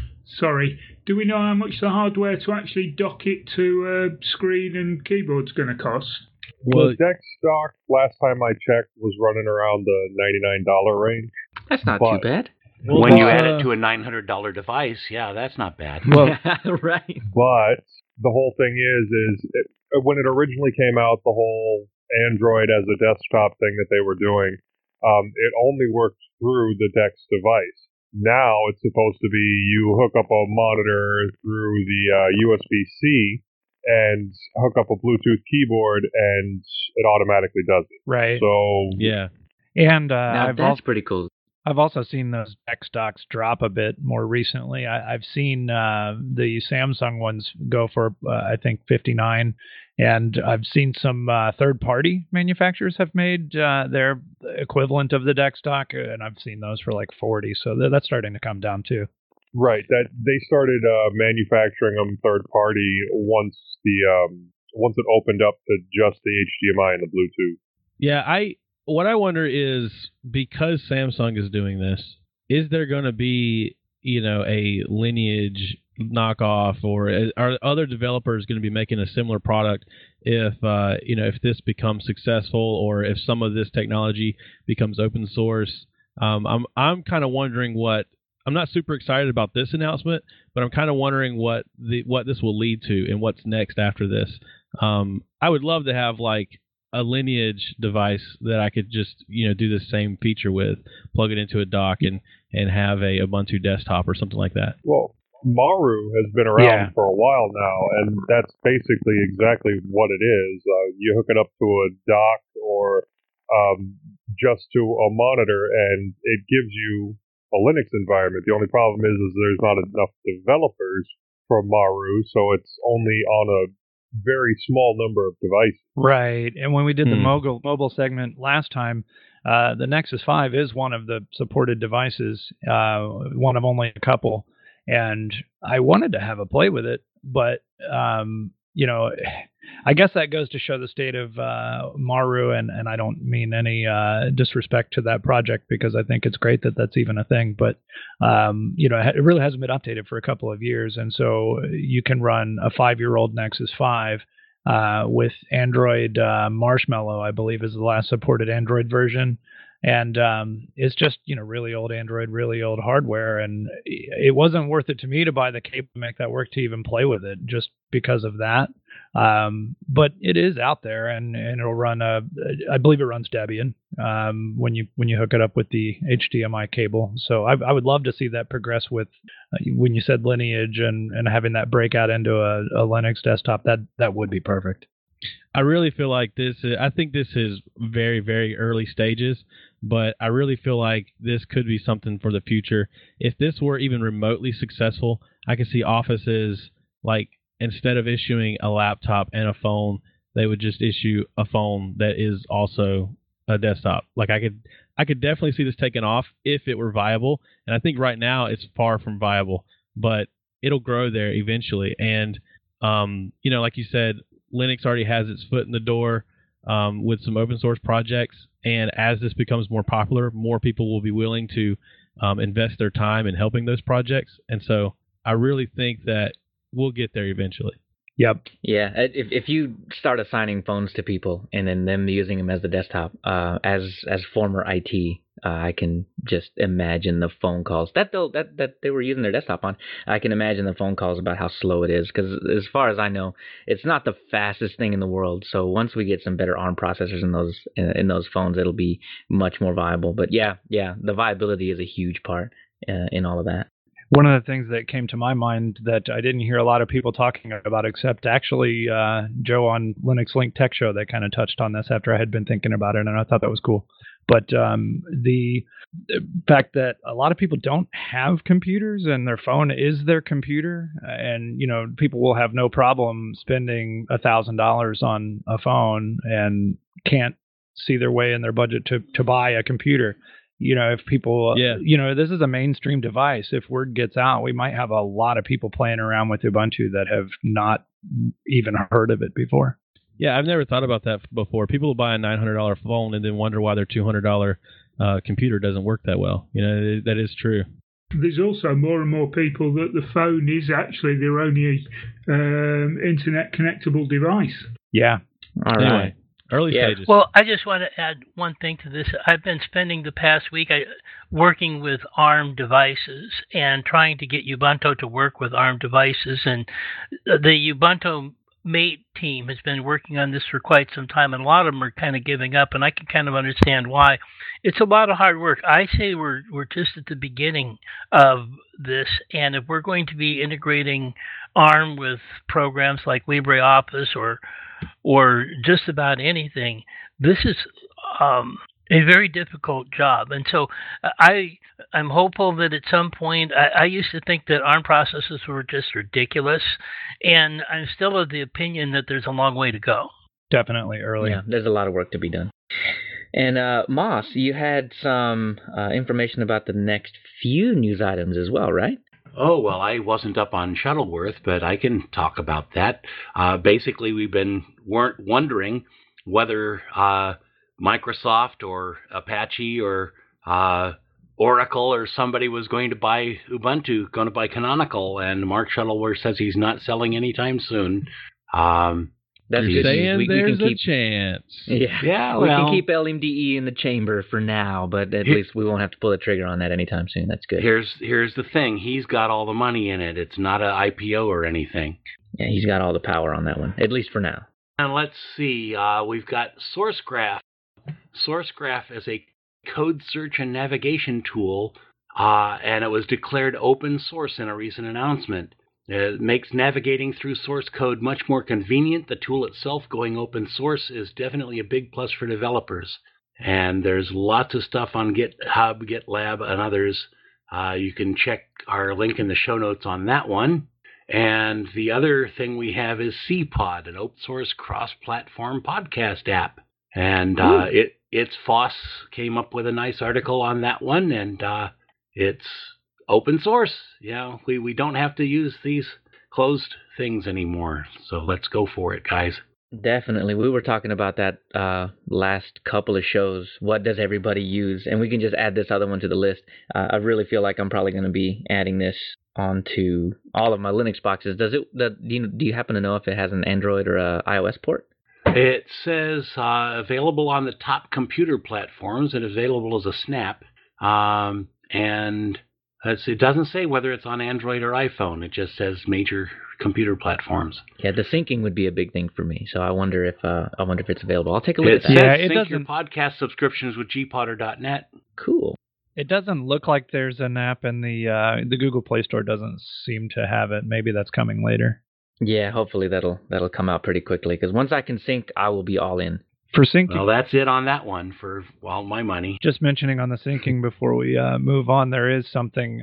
the hardware to actually dock it to screen and keyboard's going to cost? Well, the DeX stock, last time I checked, was running around the $99 range. That's not too bad. Well, when you add it to a $900 device, yeah, that's not bad. Well, right. But the whole thing is when it originally came out, the whole Android as a desktop thing that they were doing, it only worked through the DeX device. Now it's supposed to be you hook up a monitor through the USB-C and hook up a Bluetooth keyboard, and it automatically does it. Right. So yeah, and that's pretty cool. I've also seen those DeX docks drop a bit more recently. I've seen the Samsung ones go for I think $59, and I've seen some third-party manufacturers have made their equivalent of the DeX dock, and I've seen those for like $40. So that's starting to come down too. Right. That they started manufacturing them third party once it opened up to just the HDMI and the Bluetooth. Yeah, what I wonder is, because Samsung is doing this, is there going to be, a Lineage knockoff, or are other developers going to be making a similar product if this becomes successful, or if some of this technology becomes open source? I'm kind of wondering what I'm not super excited about this announcement, but I'm kind of wondering what this will lead to and what's next after this. I would love to have like a Lineage device that I could just do the same feature with, plug it into a dock and have a Ubuntu desktop or something like that. Well, Maru has been around for a while now, and that's basically exactly what it is. You hook it up to a dock or just to a monitor, and it gives you a Linux environment. The only problem is there's not enough developers for Maru, so it's only on a very small number of devices. Right. And when we did the mobile segment last time, the Nexus 5 is one of the supported devices, one of only a couple. And I wanted to have a play with it, but, I guess that goes to show the state of Maru, and I don't mean any disrespect to that project, because I think it's great that that's even a thing. But, it really hasn't been updated for a couple of years. And so you can run a 5-year-old Nexus 5 with Android Marshmallow, I believe is the last supported Android version. And it's just, really old Android, really old hardware. And it wasn't worth it to me to buy the cable to make that work to even play with it, just because of that. But it is out there, and it'll run, I believe it runs Debian when you hook it up with the HDMI cable. So I would love to see that progress with, when you said Lineage and having that break out into a Linux desktop, that would be perfect. I really feel like I think this is very, very early stages, but I really feel like this could be something for the future. If this were even remotely successful, I could see offices, like, instead of issuing a laptop and a phone, they would just issue a phone that is also a desktop. Like, I could definitely see this taking off if it were viable, and I think right now it's far from viable, but it'll grow there eventually. And like you said, Linux already has its foot in the door with some open source projects, and as this becomes more popular, more people will be willing to invest their time in helping those projects. And so I really think that we'll get there eventually. Yep. Yeah. If you start assigning phones to people and then them using them as the desktop, as former IT, I can just imagine the phone calls that they were using their desktop on. I can imagine the phone calls about how slow it is, because as far as I know, it's not the fastest thing in the world. So once we get some better ARM processors in those phones, it'll be much more viable. But yeah, the viability is a huge part in all of that. One of the things that came to my mind that I didn't hear a lot of people talking about, except actually Joe on Linux Link Tech Show, that kind of touched on this after I had been thinking about it, and I thought that was cool. But the fact that a lot of people don't have computers and their phone is their computer, and people will have no problem spending $1,000 on a phone and can't see their way in their budget to buy a computer. If people, this is a mainstream device. If word gets out, we might have a lot of people playing around with Ubuntu that have not even heard of it before. Yeah, I've never thought about that before. People will buy a $900 phone and then wonder why their $200 computer doesn't work that well. That is true. There's also more and more people that the phone is actually their only internet connectable device. Yeah. All right. Anyway. Early stages. Well, I just want to add one thing to this. I've been spending the past week working with ARM devices and trying to get Ubuntu to work with ARM devices. And the Ubuntu Mate team has been working on this for quite some time, and a lot of them are kind of giving up, and I can kind of understand why. It's a lot of hard work. I say we're just at the beginning of this, and if we're going to be integrating ARM with programs like LibreOffice or just about anything, this is a very difficult job. And so I'm hopeful that at some point, I used to think that ARM processors were just ridiculous, and I'm still of the opinion that there's a long way to go. Definitely early. Yeah, there's a lot of work to be done. And Moss, you had some information about the next few news items as well, right? Oh, well, I wasn't up on Shuttleworth, but I can talk about that. Basically, weren't wondering whether Microsoft or Apache or Oracle or somebody was going to buy Ubuntu, going to buy Canonical, and Mark Shuttleworth says he's not selling anytime soon. That's You're good news. saying We there's can keep, a chance. Yeah, we well, can keep LMDE in the chamber for now, but at least we won't have to pull the trigger on that anytime soon. That's good. here's the thing. He's got all the money in it. It's not an IPO or anything. Yeah, he's got all the power on that one, at least for now. And let's see. We've got SourceGraph. SourceGraph is a code search and navigation tool, and it was declared open source in a recent announcement. It makes navigating through source code much more convenient. The tool itself going open source is definitely a big plus for developers. And there's lots of stuff on GitHub, GitLab, and others. You can check our link in the show notes on that one. And the other thing we have is CPod, an open source cross-platform podcast app. And it's Foss came up with a nice article on that one, and it's open source. We don't have to use these closed things anymore. So let's go for it, guys. Definitely. We were talking about that last couple of shows. What does everybody use? And we can just add this other one to the list. I really feel like I'm probably going to be adding this onto all of my Linux boxes. Do you happen to know if it has an Android or a iOS port? It says available on the top computer platforms and available as a snap. And it doesn't say whether it's on Android or iPhone. It just says major computer platforms. Yeah, the syncing would be a big thing for me. So I wonder if it's available. I'll take a look at that. It Yeah, says it sync your doesn't- podcast subscriptions with gpodder.net. Cool. It doesn't look like there's an app in the Google Play Store. Doesn't seem to have it. Maybe that's coming later. Yeah, hopefully that'll come out pretty quickly. Because once I can sync, I will be all in. For syncing, Well, that's it on that one for all my money. just mentioning on the syncing before we move on, there is something.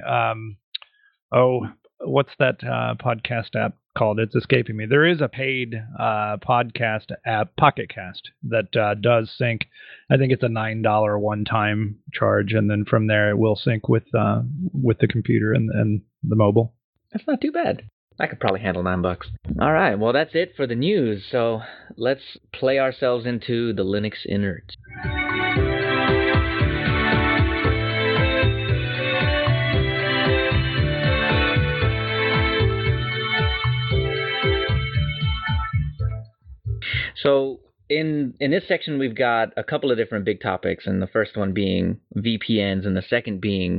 What's that podcast app called? It's escaping me. There is a paid podcast app, Pocket Cast, that does sync. I think it's a $9 one-time charge, and then from there it will sync with the computer and the mobile. That's not too bad. I could probably handle $9. All right, well, that's it for the news. So let's play ourselves into the Linux Innards. So in this section, we've got a couple of different big topics, and the first one being VPNs, and the second being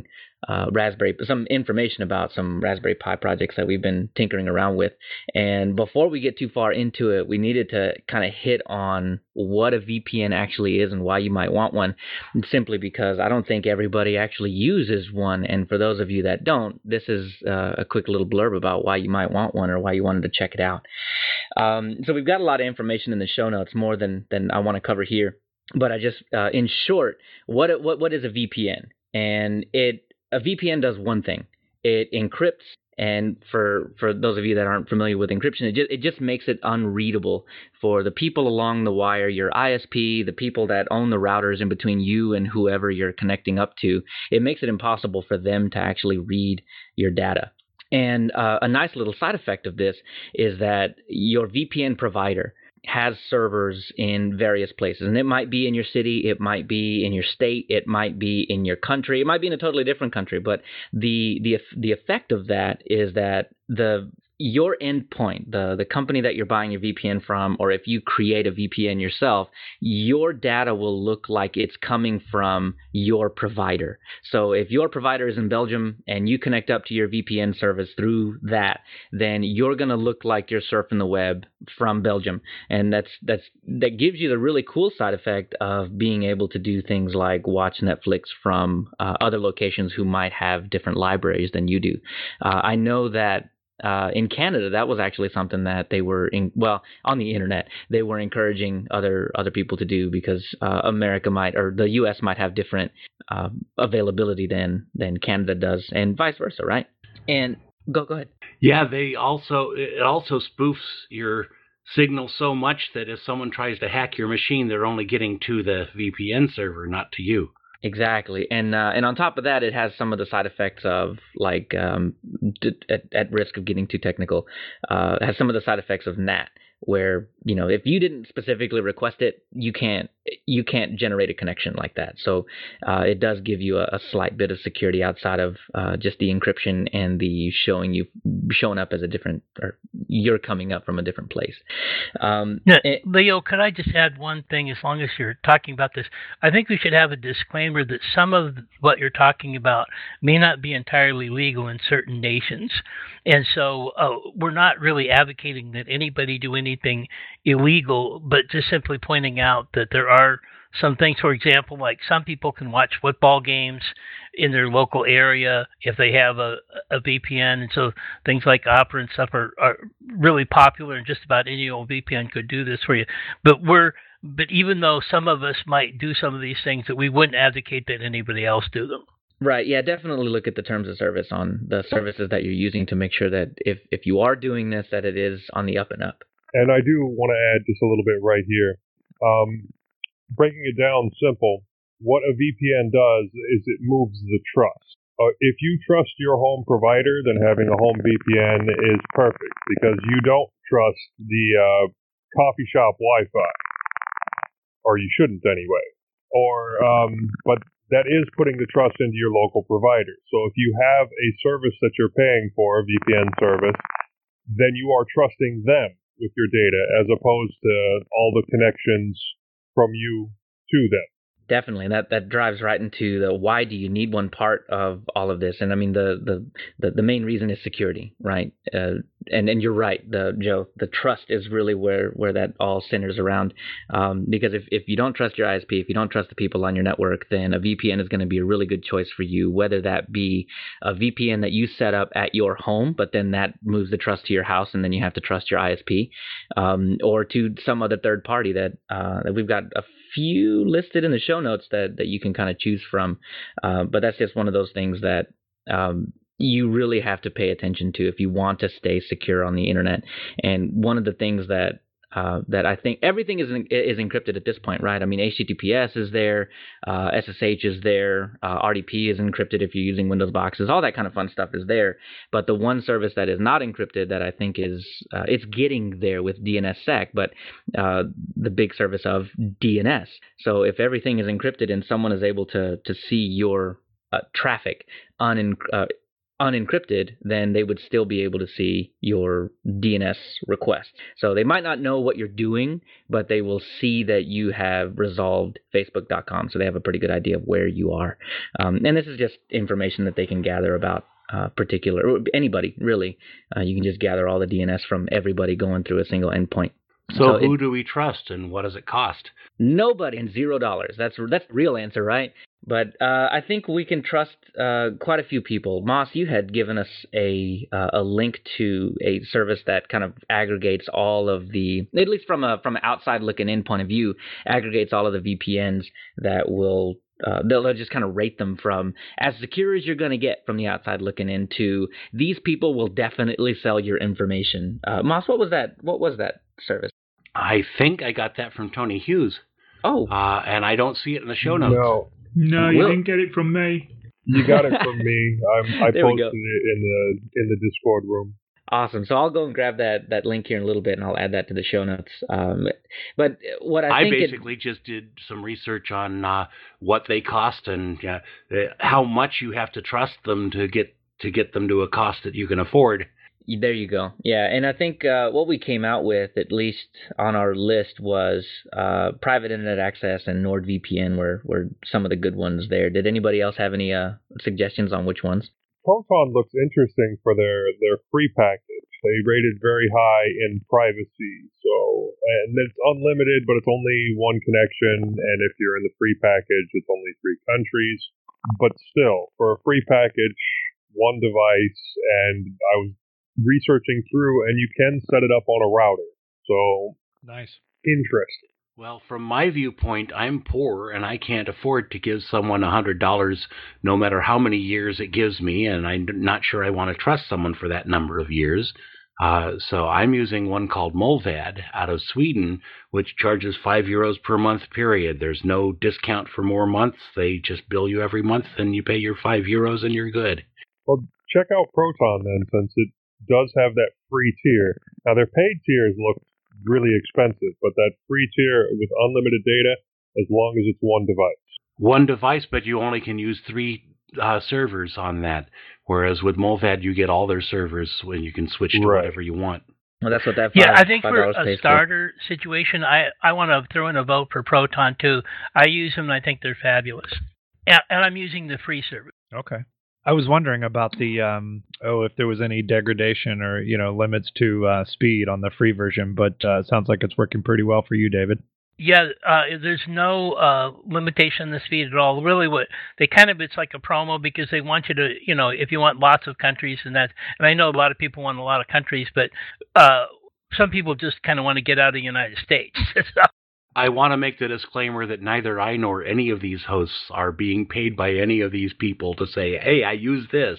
some information about some Raspberry Pi projects that we've been tinkering around with. And before we get too far into it, we needed to kind of hit on what a VPN actually is and why you might want one, simply because I don't think everybody actually uses one. And for those of you that don't, this is a quick little blurb about why you might want one or why you wanted to check it out. So we've got a lot of information in the show notes, more than I want to cover here. But I just, in short, what is a VPN? And a VPN does one thing. It encrypts, and for those of you that aren't familiar with encryption, it just makes it unreadable for the people along the wire, your ISP, the people that own the routers in between you and whoever you're connecting up to. It makes it impossible for them to actually read your data. And a nice little side effect of this is that your VPN provider has servers in various places, and it might be in your city, it might be in your state, it might be in your country, it might be in a totally different country. But the effect of that is that your endpoint, the company that you're buying your VPN from, or if you create a VPN yourself, your data will look like it's coming from your provider. So if your provider is in Belgium and you connect up to your VPN service through that, then you're going to look like you're surfing the web from Belgium. And that gives you the really cool side effect of being able to do things like watch Netflix from other locations who might have different libraries than you do. I know that in Canada, that was actually something that they were on the internet, they were encouraging other people to do, because America or the U.S. might have different availability than Canada does, and vice versa, right? And go ahead. Yeah, it also spoofs your signal so much that if someone tries to hack your machine, they're only getting to the VPN server, not to you. Exactly, and on top of that, it has some of the side effects of, like, at risk of getting too technical, it has some of the side effects of NAT, where, if you didn't specifically request it, you can't generate a connection like that. So it does give you a slight bit of security outside of just the encryption and the showing up as a different, or you're coming up from a different place. Leo, could I just add one thing? As long as you're talking about this, I think we should have a disclaimer that some of what you're talking about may not be entirely legal in certain nations, and so we're not really advocating that anybody do anything illegal, but just simply pointing out that there are some things. For example, like some people can watch football games in their local area if they have a VPN, and so things like Opera and stuff are really popular, and just about any old VPN could do this for you. But even though some of us might do some of these things, that we wouldn't advocate that anybody else do them. Right. Yeah, definitely look at the terms of service on the services that you're using to make sure that if you are doing this, that it is on the up and up. And I do want to add just a little bit right here. Breaking it down simple, what a VPN does is it moves the trust. If you trust your home provider, then having a home VPN is perfect, because you don't trust the coffee shop Wi-Fi, or you shouldn't anyway. But that is putting the trust into your local provider. So if you have a service that you're paying for, a VPN service, then you are trusting them with your data, as opposed to all the connections from you to them. Definitely, and that drives right into the why do you need one part of all of this. And I mean, the main reason is security, right? And you're right, Joe. The trust is really where that all centers around. Because if you don't trust your ISP, if you don't trust the people on your network, then a VPN is going to be a really good choice for you. Whether that be a VPN that you set up at your home, but then that moves the trust to your house, and then you have to trust your ISP, or to some other third party that we've got a few listed in the show notes that you can kind of choose from. But that's just one of those things that you really have to pay attention to if you want to stay secure on the internet. And one of the things that I think everything is encrypted at this point, right? I mean, HTTPS is there, SSH is there, RDP is encrypted if you're using Windows boxes, all that kind of fun stuff is there. But the one service that is not encrypted that I think is, it's getting there with DNSSEC, but the big service of DNS. So if everything is encrypted and someone is able to see your traffic unencrypted, then they would still be able to see your DNS request. So they might not know what you're doing, but they will see that you have resolved Facebook.com. So they have a pretty good idea of where you are. And this is just information that they can gather about anybody, really. You can just gather all the DNS from everybody going through a single endpoint. So who do we trust, and what does it cost? Nobody, and $0. That's the real answer, right? But I think we can trust quite a few people. Moss, you had given us a link to a service that kind of aggregates all of the, at least from an outside looking in point of view, aggregates all of the VPNs that will. They'll just kind of rate them from as secure as you're going to get from the outside looking into these people will definitely sell your information. Moss, what was that? What was that service? I think I got that from Tony Hughes. Oh. And I don't see it in the show notes. No, you didn't get it from me. You got it from me. I posted it in the Discord room. Awesome. So I'll go and grab that link here in a little bit, and I'll add that to the show notes. But what I think basically just did some research on what they cost and how much you have to trust them to get them to a cost that you can afford. There you go. Yeah, and I think what we came out with, at least on our list, was private internet access and NordVPN were some of the good ones there. Did anybody else have any suggestions on which ones? Proton looks interesting for their free package. They rated very high in privacy, and it's unlimited, but it's only one connection, and if you're in the free package, it's only 3 countries. But still, for a free package, one device, and I was researching through, and you can set it up on a router. So nice. Interesting. Well, from my viewpoint, I'm poor and I can't afford to give someone $100 no matter how many years it gives me, and I'm not sure I want to trust someone for that number of years. So I'm using one called Molvad out of Sweden, which charges €5 per month, period. There's no discount for more months. They just bill you every month and you pay your €5 and you're good. Well, check out Proton then, since it does have that free tier. Now, their paid tiers look really expensive. But that free tier with unlimited data, as long as it's one device. One device, but you only can use 3 servers on that. Whereas with Molvad, you get all their servers when you can switch to whatever you want. Well, that's what that I think for $5 a pays starter situation, I want to throw in a vote for Proton too. I use them and I think they're fabulous. And I'm using the free service. Okay. I was wondering about the if there was any degradation or limits to speed on the free version, but it sounds like it's working pretty well for you, David. Yeah, there's no limitation on the speed at all. Really, it's like a promo because they want you to, if you want lots of countries and I know a lot of people want a lot of countries, but some people just kind of want to get out of the United States. I want to make the disclaimer that neither I nor any of these hosts are being paid by any of these people to say, hey, I use this.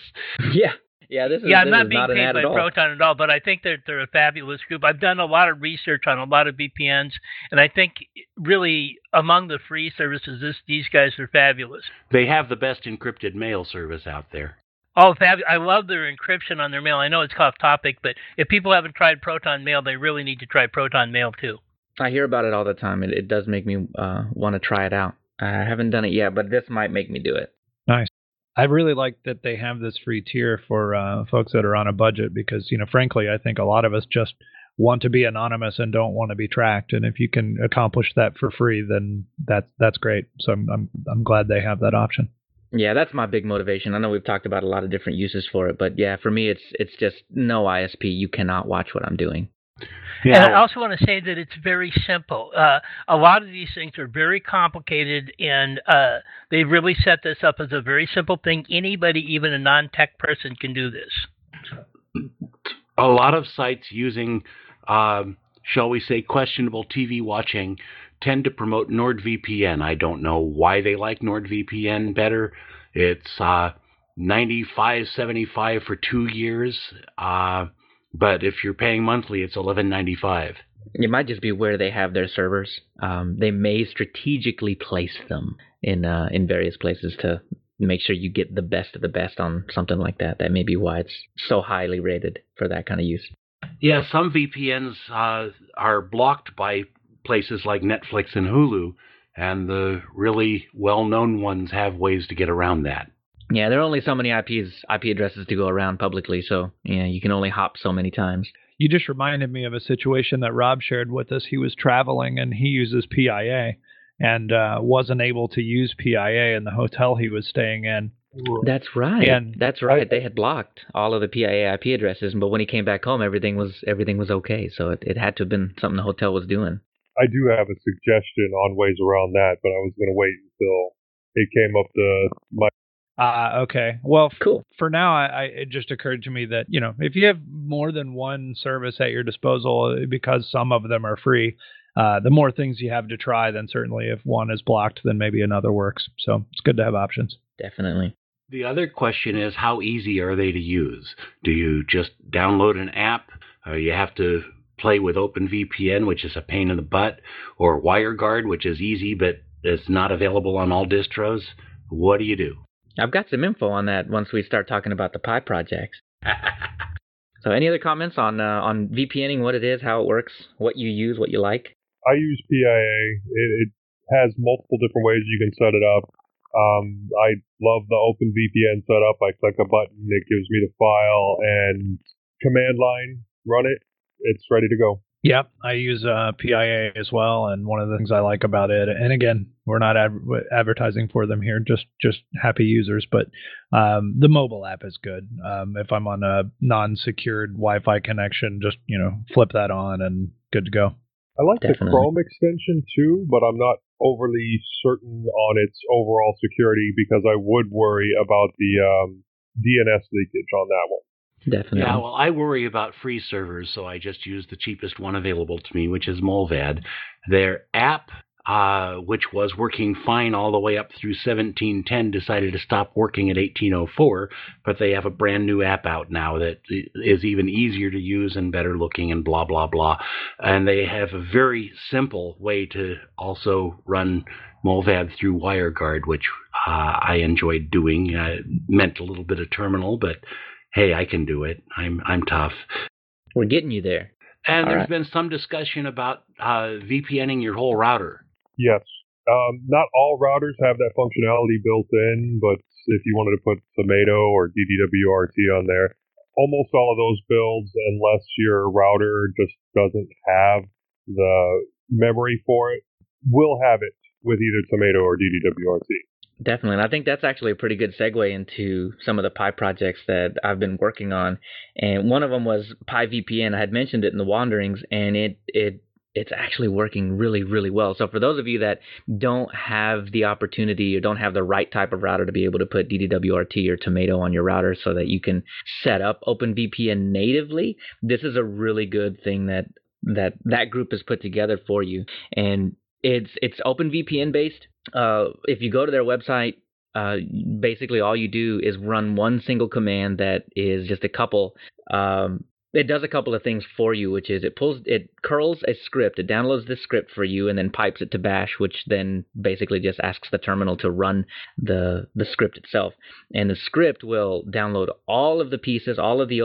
I'm not being paid by Proton at all, but I think they're a fabulous group. I've done a lot of research on a lot of VPNs, and I think really among the free services, these guys are fabulous. They have the best encrypted mail service out there. Oh, I love their encryption on their mail. I know it's off topic, but if people haven't tried Proton Mail, they really need to try Proton Mail too. I hear about it all the time. It does make me want to try it out. I haven't done it yet, but this might make me do it. Nice. I really like that they have this free tier for folks that are on a budget because, frankly, I think a lot of us just want to be anonymous and don't want to be tracked. And if you can accomplish that for free, then that's great. So I'm glad they have that option. Yeah, that's my big motivation. I know we've talked about a lot of different uses for it, but yeah, for me, it's just no ISP. You cannot watch what I'm doing. Yeah. And I also want to say that it's very simple. A lot of these things are very complicated, and they really set this up as a very simple thing. Anybody, even a non-tech person, can do this. A lot of sites using, shall we say, questionable TV watching tend to promote NordVPN. I don't know why they like NordVPN better. It's $95.75 for 2 years. But if you're paying monthly, it's $11.95. It might just be where they have their servers. They may strategically place them in various places to make sure you get the best of the best on something like that. That may be why it's so highly rated for that kind of use. Yeah, some VPNs are blocked by places like Netflix and Hulu, and the really well-known ones have ways to get around that. Yeah, there are only so many IP addresses to go around publicly, so you can only hop so many times. You just reminded me of a situation that Rob shared with us. He was traveling and he uses PIA and wasn't able to use PIA in the hotel he was staying in. That's right. That's right. They had blocked all of the PIA IP addresses, but when he came back home, everything was okay. So it had to have been something the hotel was doing. I do have a suggestion on ways around that, but I was going to wait until it came up to my. Okay. Well, cool. For now, it just occurred to me that, if you have more than one service at your disposal, because some of them are free, the more things you have to try, then certainly if one is blocked, then maybe another works. So it's good to have options. Definitely. The other question is, how easy are they to use? Do you just download an app? You have to play with OpenVPN, which is a pain in the butt, or WireGuard, which is easy, but it's not available on all distros. What do you do? I've got some info on that once we start talking about the Pi projects. So any other comments on VPNing, what it is, how it works, what you use, what you like? I use PIA. It has multiple different ways you can set it up. I love the OpenVPN setup. I click a button, it gives me the file, and command line, run it. It's ready to go. Yep, I use PIA as well, and one of the things I like about it, and again, we're not advertising for them here, just happy users, but the mobile app is good. If I'm on a non-secured Wi-Fi connection, just flip that on and good to go. I like Definitely. the Chrome extension too, but I'm not overly certain on its overall security because I would worry about the DNS leakage on that one. Definitely. Yeah, well, I worry about free servers, so I just use the cheapest one available to me, which is Molvad. Their app, which was working fine all the way up through 1710, decided to stop working at 1804, but they have a brand new app out now that is even easier to use and better looking and blah, blah, blah. And they have a very simple way to also run Molvad through WireGuard, which I enjoyed doing. It meant a little bit of terminal, but hey, I can do it. I'm tough. We're getting you there. And All there's right. been some discussion about VPNing your whole router. Yes. Not all routers have that functionality built in, but if you wanted to put Tomato or DDWRT on there, almost all of those builds, unless your router just doesn't have the memory for it, will have it with either Tomato or DDWRT. Definitely. And I think that's actually a pretty good segue into some of the Pi projects that I've been working on. And one of them was Pi VPN. I had mentioned it in the Wanderings, and it's actually working really, really well. So for those of you that don't have the opportunity or don't have the right type of router to be able to put DDWRT or Tomato on your router so that you can set up OpenVPN natively, this is a really good thing that group has put together for you. And it's OpenVPN based. If you go to their website, basically all you do is run one single command that is just a couple. It does a couple of things for you, which is it curls a script. It downloads this script for you and then pipes it to Bash, which then basically just asks the terminal to run the script itself. And the script will download all of the pieces, all of the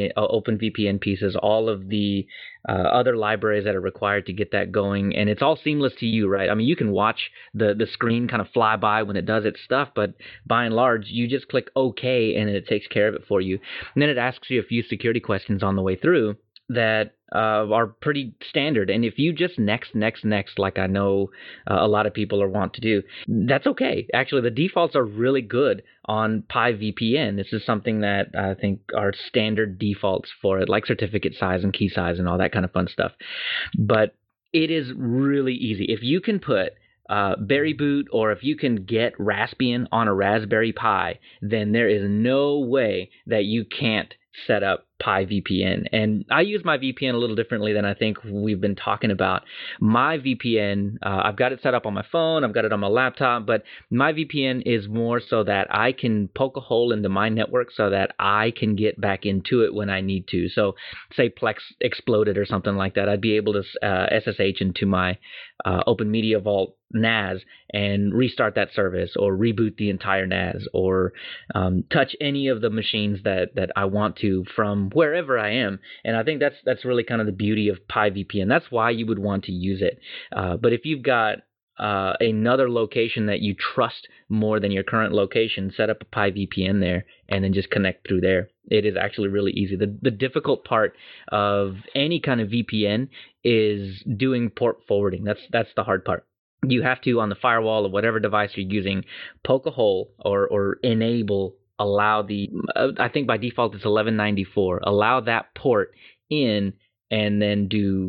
OpenVPN pieces, all of the other libraries that are required to get that going. And it's all seamless to you, right? I mean, you can watch the screen kind of fly by when it does its stuff, but by and large, you just click OK and it takes care of it for you. And then it asks you a few security questions on the way through that are pretty standard. And if you just next, like I know a lot of people are want to do, that's okay. Actually, the defaults are really good on Pi VPN. This is something that I think are standard defaults for it, like certificate size and key size and all that kind of fun stuff. But it is really easy. If you can put Berry Boot, or if you can get Raspbian on a Raspberry Pi, then there is no way that you can't set up Pi VPN. And I use my VPN a little differently than I think we've been talking about. My VPN, I've got it set up on my phone, I've got it on my laptop, but my VPN is more so that I can poke a hole into my network so that I can get back into it when I need to. So say Plex exploded or something like that, I'd be able to SSH into my Open Media Vault NAS and restart that service, or reboot the entire NAS, or touch any of the machines that I want to from wherever I am. And I think that's really kind of the beauty of Pi VPN. That's why you would want to use it. But if you've got another location that you trust more than your current location, set up a Pi VPN there and then just connect through there. It is actually really easy. The difficult part of any kind of VPN is doing port forwarding. That's the hard part. You have to, on the firewall of whatever device you're using, poke a hole or allow the, I think by default it's 1194, allow that port in, and then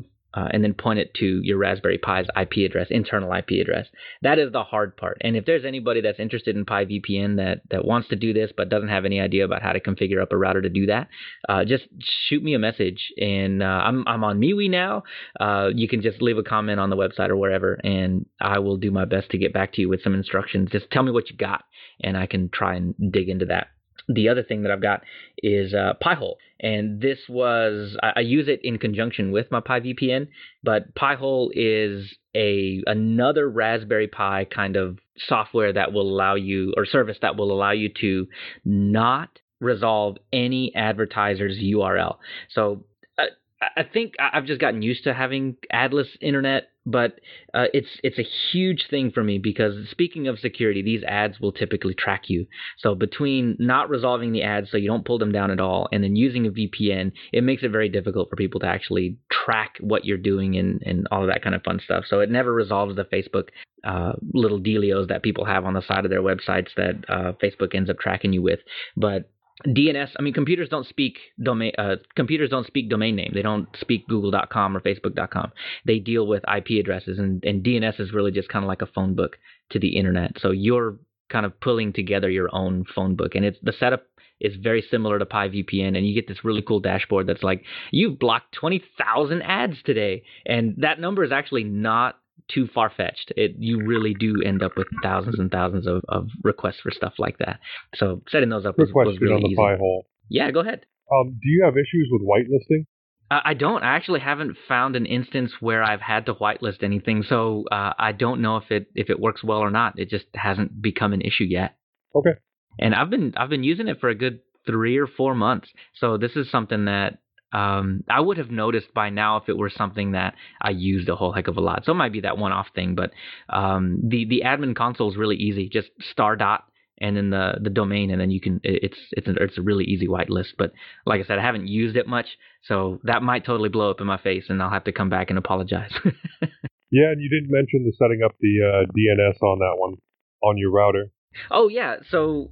and then point it to your Raspberry Pi's IP address, internal IP address. That is the hard part. And if there's anybody that's interested in Pi VPN that wants to do this but doesn't have any idea about how to configure up a router to do that, just shoot me a message. And I'm on MeWe now. You can just leave a comment on the website or wherever, and I will do my best to get back to you with some instructions. Just tell me what you got, and I can try and dig into that. The other thing that I've got is Pi-hole, and this was I use it in conjunction with my Pi VPN. But Pi-hole is another Raspberry Pi kind of software that will allow you, or service that will allow you to not resolve any advertiser's URL. So I think I've just gotten used to having adless internet, but it's a huge thing for me because, speaking of security, these ads will typically track you. So between not resolving the ads so you don't pull them down at all, and then using a VPN, it makes it very difficult for people to actually track what you're doing and all of that kind of fun stuff. So it never resolves the Facebook little dealios that people have on the side of their websites that Facebook ends up tracking you with. But DNS, I mean, computers don't speak domain name. They don't speak google.com or facebook.com. They deal with IP addresses, and DNS is really just kind of like a phone book to the internet. So you're kind of pulling together your own phone book, and the setup is very similar to Pi VPN, and you get this really cool dashboard that's like, you've blocked 20,000 ads today, and that number is actually not too far-fetched. You really do end up with thousands and thousands of requests for stuff like that. So setting those up was really easy. Pi-hole. Yeah, go ahead. Do you have issues with whitelisting? I don't. I actually haven't found an instance where I've had to whitelist anything, so I don't know if it works well or not. It just hasn't become an issue yet. Okay. And I've been using it for a good 3 or 4 months. So this is something that I would have noticed by now if it were something that I used a whole heck of a lot. So it might be that one-off thing, but the admin console is really easy. Just star dot and then the domain, and then you can. It's a really easy whitelist. But like I said, I haven't used it much, so that might totally blow up in my face, and I'll have to come back and apologize. Yeah, and you didn't mention the setting up the DNS on that one on your router. Oh yeah, so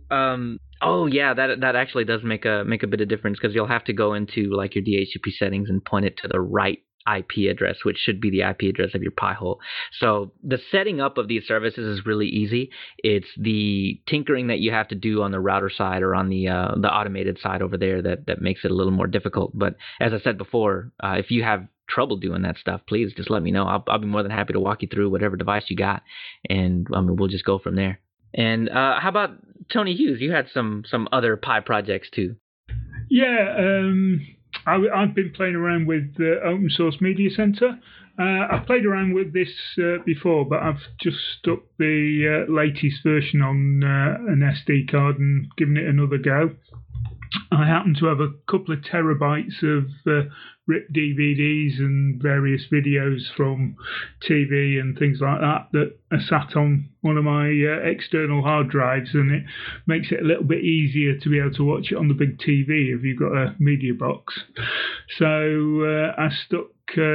that actually does make a bit of difference, because you'll have to go into like your DHCP settings and point it to the right IP address, which should be the IP address of your Pi-hole. So the setting up of these services is really easy. It's the tinkering that you have to do on the router side or on the automated side over there that makes it a little more difficult. But as I said before, if you have trouble doing that stuff, please just let me know. I'll be more than happy to walk you through whatever device you got, and we'll just go from there. And how about Tony Hughes? You had some other Pi projects too. Yeah, I've been playing around with Open Source Media Center. I've played around with this before, but I've just stuck the latest version on an SD card and given it another go. I happen to have a couple of terabytes of ripped DVDs and various videos from TV and things like that are sat on one of my external hard drives, and it makes it a little bit easier to be able to watch it on the big TV if you've got a media box. So I stuck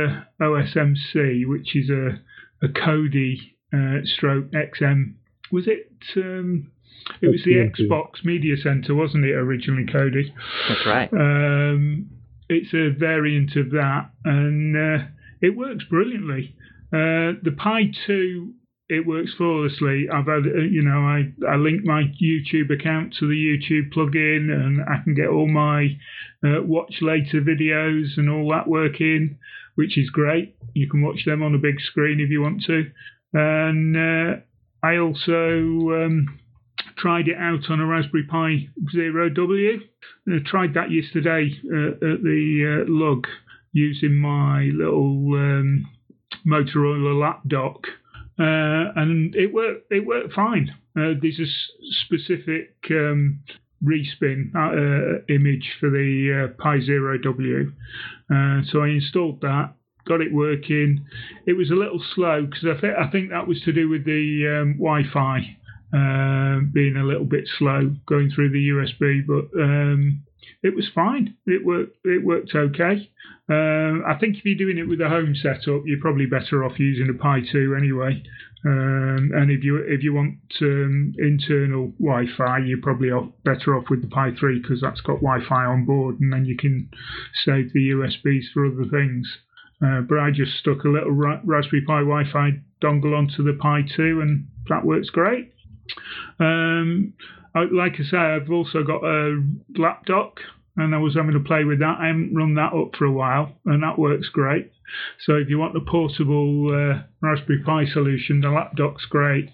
OSMC, which is a Kodi stroke XM. Was it? It was the Xbox Media Center, wasn't it, originally, Kodi? That's right. It's a variant of that, and it works brilliantly. The Pi 2, it works flawlessly. I've had, I link my YouTube account to the YouTube plugin, and I can get all my watch later videos and all that working, which is great. You can watch them on a big screen if you want to. And I also tried it out on a Raspberry Pi Zero W. I tried that yesterday at the lug using my little Motorola lap dock, and it worked fine. There's a specific respin image for the Pi Zero W, so I installed that. Got it working. It was a little slow because I think that was to do with the Wi-Fi being a little bit slow going through the USB, but it was fine. It worked okay. I think if you're doing it with a home setup, you're probably better off using a Pi 2 anyway. And if you want internal Wi-Fi, you're probably better off with the Pi 3 because that's got Wi-Fi on board, and then you can save the USBs for other things. But I just stuck a little Raspberry Pi Wi-Fi dongle onto the Pi 2, and that works great. Like I say, I've also got a lap dock, and I was having to play with that. I haven't run that up for a while, and that works great. So if you want a portable Raspberry Pi solution, the lap dock's great.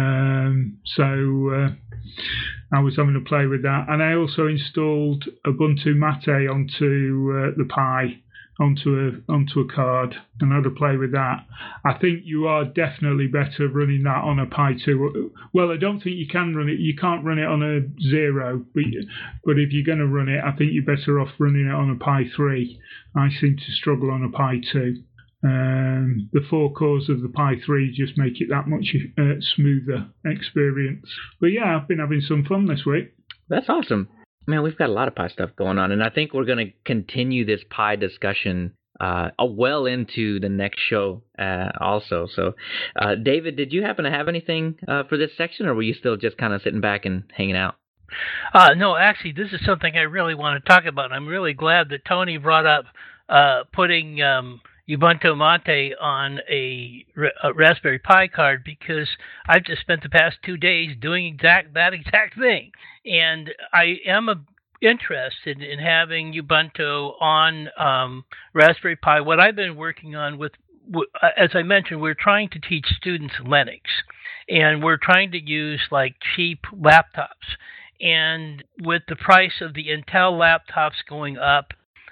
So I was having to play with that, and I also installed Ubuntu Mate onto the Pi. Onto a card, and had to play with that. I think you are definitely better running that on a Pi 2. Well, I don't think you can run it. You can't run it on a Zero, but if you're going to run it, I think you're better off running it on a Pi 3. I seem to struggle on a Pi 2. The 4 cores of the Pi 3 just make it that much smoother experience. But yeah, I've been having some fun this week. That's awesome. Man, we've got a lot of Pi stuff going on, and I think we're going to continue this Pi discussion well into the next show also. So, David, did you happen to have anything for this section, or were you still just kind of sitting back and hanging out? No, actually, this is something I really want to talk about, and I'm really glad that Tony brought up putting Ubuntu Mate on a Raspberry Pi card, because I've just spent the past 2 days doing that exact thing. And I am interested in having Ubuntu on Raspberry Pi. What I've been working on with, as I mentioned, we're trying to teach students Linux, and we're trying to use like cheap laptops. And with the price of the Intel laptops going up,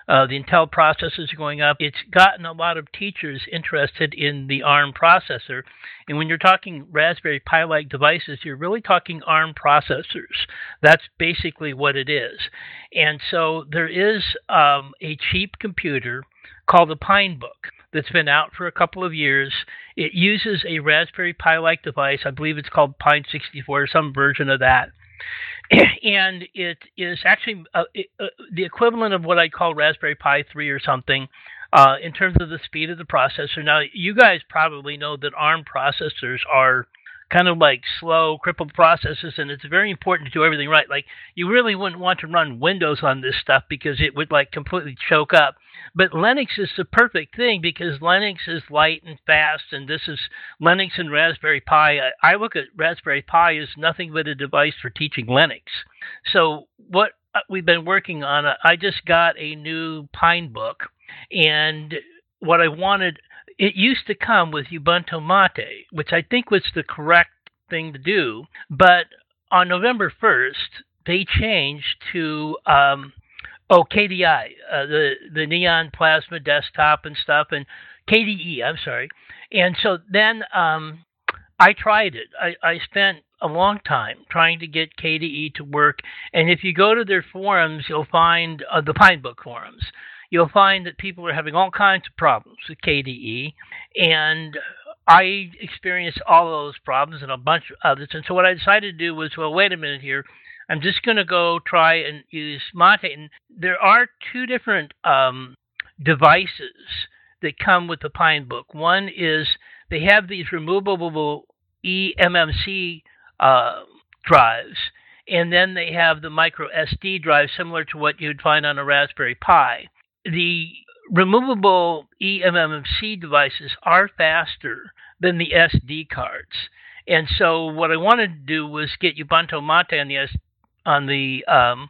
The Intel processors are going up. It's gotten a lot of teachers interested in the ARM processor. And when you're talking Raspberry Pi-like devices, you're really talking ARM processors. That's basically what it is. And so there is a cheap computer called the Pinebook that's been out for a couple of years. It uses a Raspberry Pi-like device. I believe it's called Pine 64 or some version of that. And it is actually the equivalent of what I call Raspberry Pi 3 or something in terms of the speed of the processor. Now, you guys probably know that ARM processors are kind of like slow, crippled processors, and it's very important to do everything right. Like, you really wouldn't want to run Windows on this stuff because it would like completely choke up. But Linux is the perfect thing because Linux is light and fast, and this is Linux and Raspberry Pi. I look at Raspberry Pi as nothing but a device for teaching Linux. So what we've been working on, I just got a new Pinebook, and what I wanted, it used to come with Ubuntu Mate, which I think was the correct thing to do, but on November 1st, they changed to KDI, the Neon Plasma Desktop and stuff, and KDE, I'm sorry. And so then I tried it. I spent a long time trying to get KDE to work, and if you go to their forums, you'll find the Pinebook forums. You'll find that people are having all kinds of problems with KDE, and I experienced all those problems and a bunch of others. And so what I decided to do was, well, wait a minute here. I'm just going to go try and use Mate. And there are two different devices that come with the Pinebook. One is they have these removable eMMC drives, and then they have the micro SD drive, similar to what you'd find on a Raspberry Pi. The removable eMMC devices are faster than the SD cards. And so what I wanted to do was get Ubuntu Mate on the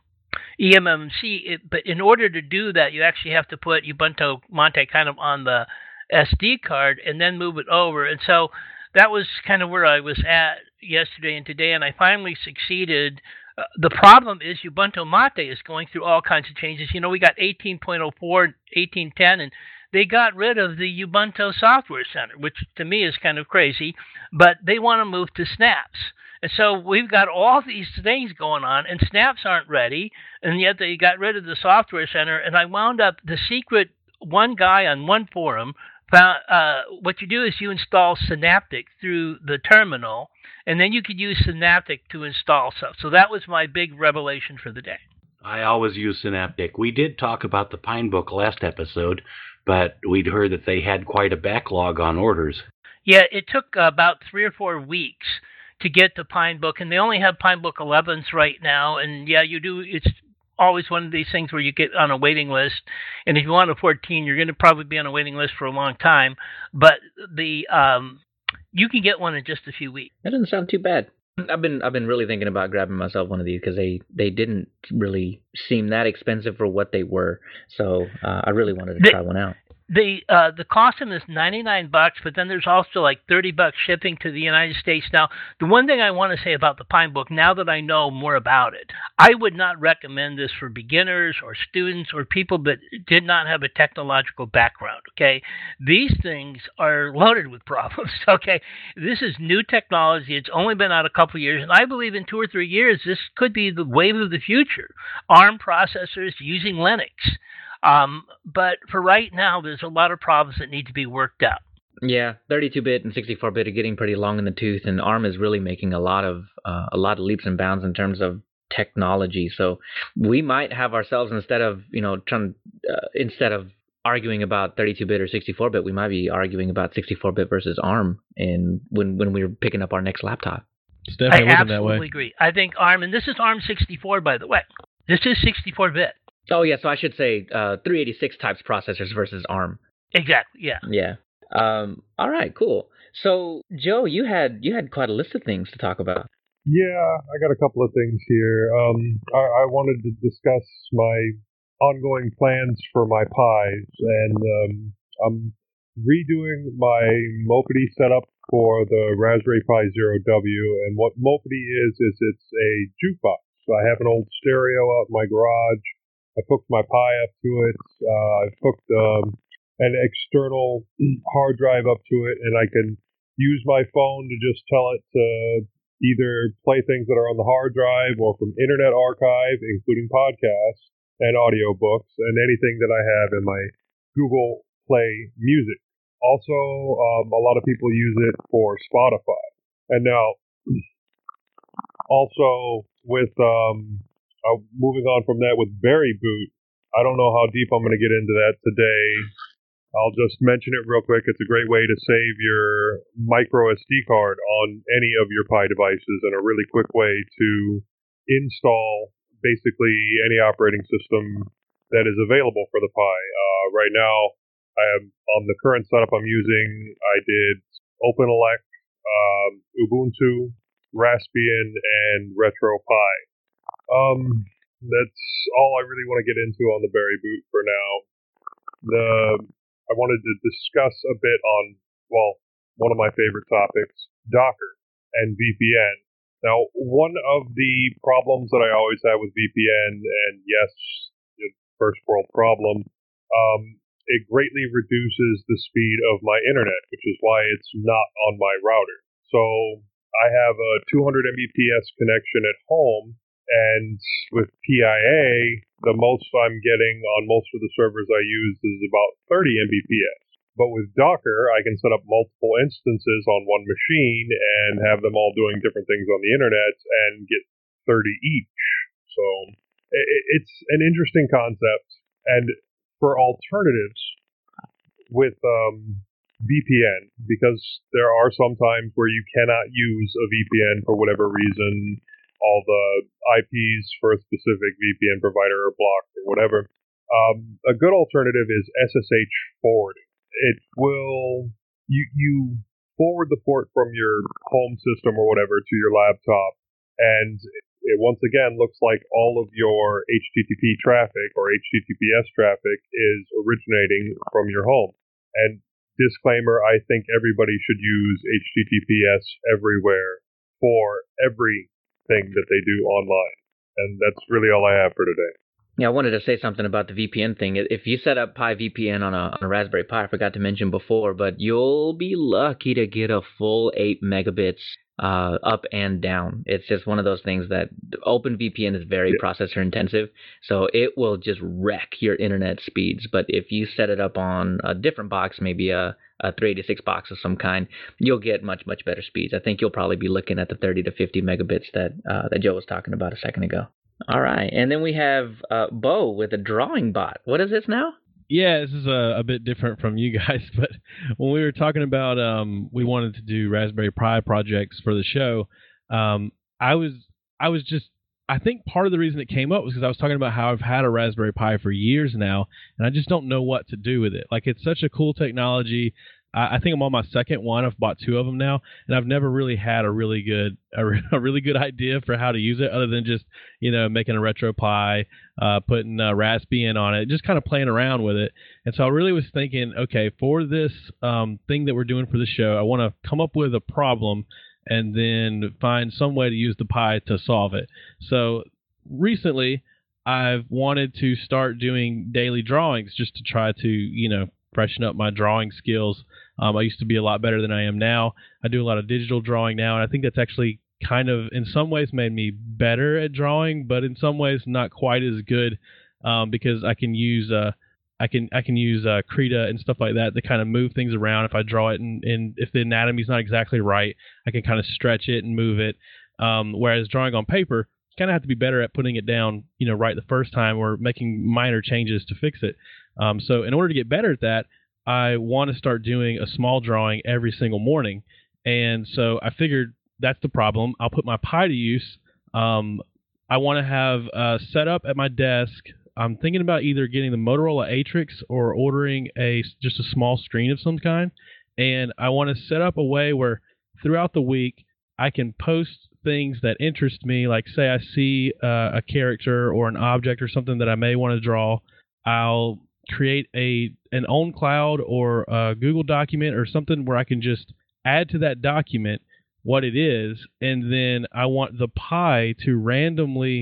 eMMC, but in order to do that, you actually have to put Ubuntu Mate kind of on the SD card and then move it over. And so that was kind of where I was at yesterday and today, and I finally succeeded. The problem is Ubuntu Mate is going through all kinds of changes. You know, we got 18.04, 18.10, and they got rid of the Ubuntu Software Center, which to me is kind of crazy, but they want to move to Snaps. And so we've got all these things going on, and Snaps aren't ready, and yet they got rid of the Software Center, and I wound up, the secret, one guy on one forum found, what you do is you install Synaptic through the terminal, and then you could use Synaptic to install stuff. So that was my big revelation for the day. I always use Synaptic. We did talk about the Pinebook last episode, but we'd heard that they had quite a backlog on orders. Yeah, it took about 3 or 4 weeks to get the Pinebook, and they only have Pinebook 11s right now. And yeah, you do. It's always one of these things where you get on a waiting list, and if you want a 14, you're going to probably be on a waiting list for a long time. But the you can get one in just a few weeks. That doesn't sound too bad. I've been really thinking about grabbing myself one of these because they didn't really seem that expensive for what they were. So I really wanted to try one out. The cost of them is $99, but then there's also like $30 shipping to the United States. Now, the one thing I want to say about the Pinebook, now that I know more about it, I would not recommend this for beginners or students or people that did not have a technological background, okay? These things are loaded with problems, okay? This is new technology. It's only been out a couple of years, and I believe in 2 or 3 years, this could be the wave of the future. ARM processors using Linux. But for right now, there's a lot of problems that need to be worked out. Yeah, 32-bit and 64-bit are getting pretty long in the tooth, and ARM is really making a lot of leaps and bounds in terms of technology. So we might have ourselves, instead of arguing about 32-bit or 64-bit, we might be arguing about 64-bit versus ARM, and when we're picking up our next laptop. It's definitely I looking that way. absolutely agree. I think ARM, and this is ARM 64, by the way. This is 64-bit. Oh, yeah, so I should say 386 types processors versus ARM. Exactly, yeah. Yeah. All right, cool. So, Joe, you had quite a list of things to talk about. Yeah, I got a couple of things here. I wanted to discuss my ongoing plans for my Pis, and I'm redoing my Mopedy setup for the Raspberry Pi Zero W, and what Mopedy is it's a jukebox. So I have an old stereo out in my garage. I hooked my Pi up to it. I've hooked an external hard drive up to it, and I can use my phone to just tell it to either play things that are on the hard drive or from Internet Archive, including podcasts and audiobooks, and anything that I have in my Google Play Music. Also, a lot of people use it for Spotify. And now, also with moving on from that with Berry Boot, I don't know how deep I'm going to get into that today. I'll just mention it real quick. It's a great way to save your micro SD card on any of your Pi devices, and a really quick way to install basically any operating system that is available for the Pi. Right now, I am on the current setup I'm using. I did OpenELEC, Ubuntu, Raspbian, and RetroPie. That's all I really want to get into on the Berry Boot for now. I wanted to discuss a bit on, one of my favorite topics, Docker and VPN. Now, one of the problems that I always have with VPN, and yes, first world problem, it greatly reduces the speed of my internet, which is why it's not on my router. So I have a 200 Mbps connection at home, and with PIA, the most I'm getting on most of the servers I use is about 30 Mbps. But with Docker, I can set up multiple instances on one machine and have them all doing different things on the internet and get 30 each. So it's an interesting concept. And for alternatives with VPN, because there are some times where you cannot use a VPN for whatever reason, all the IPs for a specific VPN provider are blocked or whatever. A good alternative is SSH forwarding. It will, you forward the port from your home system or whatever to your laptop, and it once again looks like all of your HTTP traffic or HTTPS traffic is originating from your home. And disclaimer, I think everybody should use HTTPS everywhere for everything that they do online. And that's really all I have for today. Yeah, I wanted to say something about the VPN thing. If you set up Pi VPN on a Raspberry Pi, I forgot to mention before, but you'll be lucky to get a full 8 megabits up and down. It's just one of those things that OpenVPN is very processor intensive, so it will just wreck your internet speeds. But if you set it up on a different box, maybe a 386 box of some kind, you'll get much, much better speeds. I think you'll probably be looking at the 30 to 50 megabits that Joe was talking about a second ago. All right, and then we have Bo with a drawing bot. What is this now? Yeah, this is a bit different from you guys, but when we were talking about we wanted to do Raspberry Pi projects for the show, I think part of the reason it came up was because I was talking about how I've had a Raspberry Pi for years now, and I just don't know what to do with it. Like, it's such a cool technology. I think I'm on my second one. I've bought 2 of them now, and I've never really had a really good idea for how to use it, other than just making a RetroPie, putting Raspbian on it, just kind of playing around with it. And so I really was thinking, okay, for this thing that we're doing for the show, I want to come up with a problem and then find some way to use the Pi to solve it. So recently, I've wanted to start doing daily drawings just to try to freshen up my drawing skills. I used to be a lot better than I am now. I do a lot of digital drawing now, and I think that's actually kind of, in some ways, made me better at drawing, but in some ways not quite as good, because I can use Krita and stuff like that to kind of move things around. If I draw it and if the anatomy's not exactly right, I can kind of stretch it and move it. Whereas drawing on paper, you kind of have to be better at putting it down, right the first time, or making minor changes to fix it. So in order to get better at that, I want to start doing a small drawing every single morning. And so I figured that's the problem. I'll put my Pi to use. I want to have set up at my desk. I'm thinking about either getting the Motorola Atrix or ordering just a small screen of some kind. And I want to set up a way where throughout the week I can post things that interest me. Like, say I see a character or an object or something that I may want to draw. I'll create an OwnCloud or a Google document or something where I can just add to that document what it is, and then I want the Pi to randomly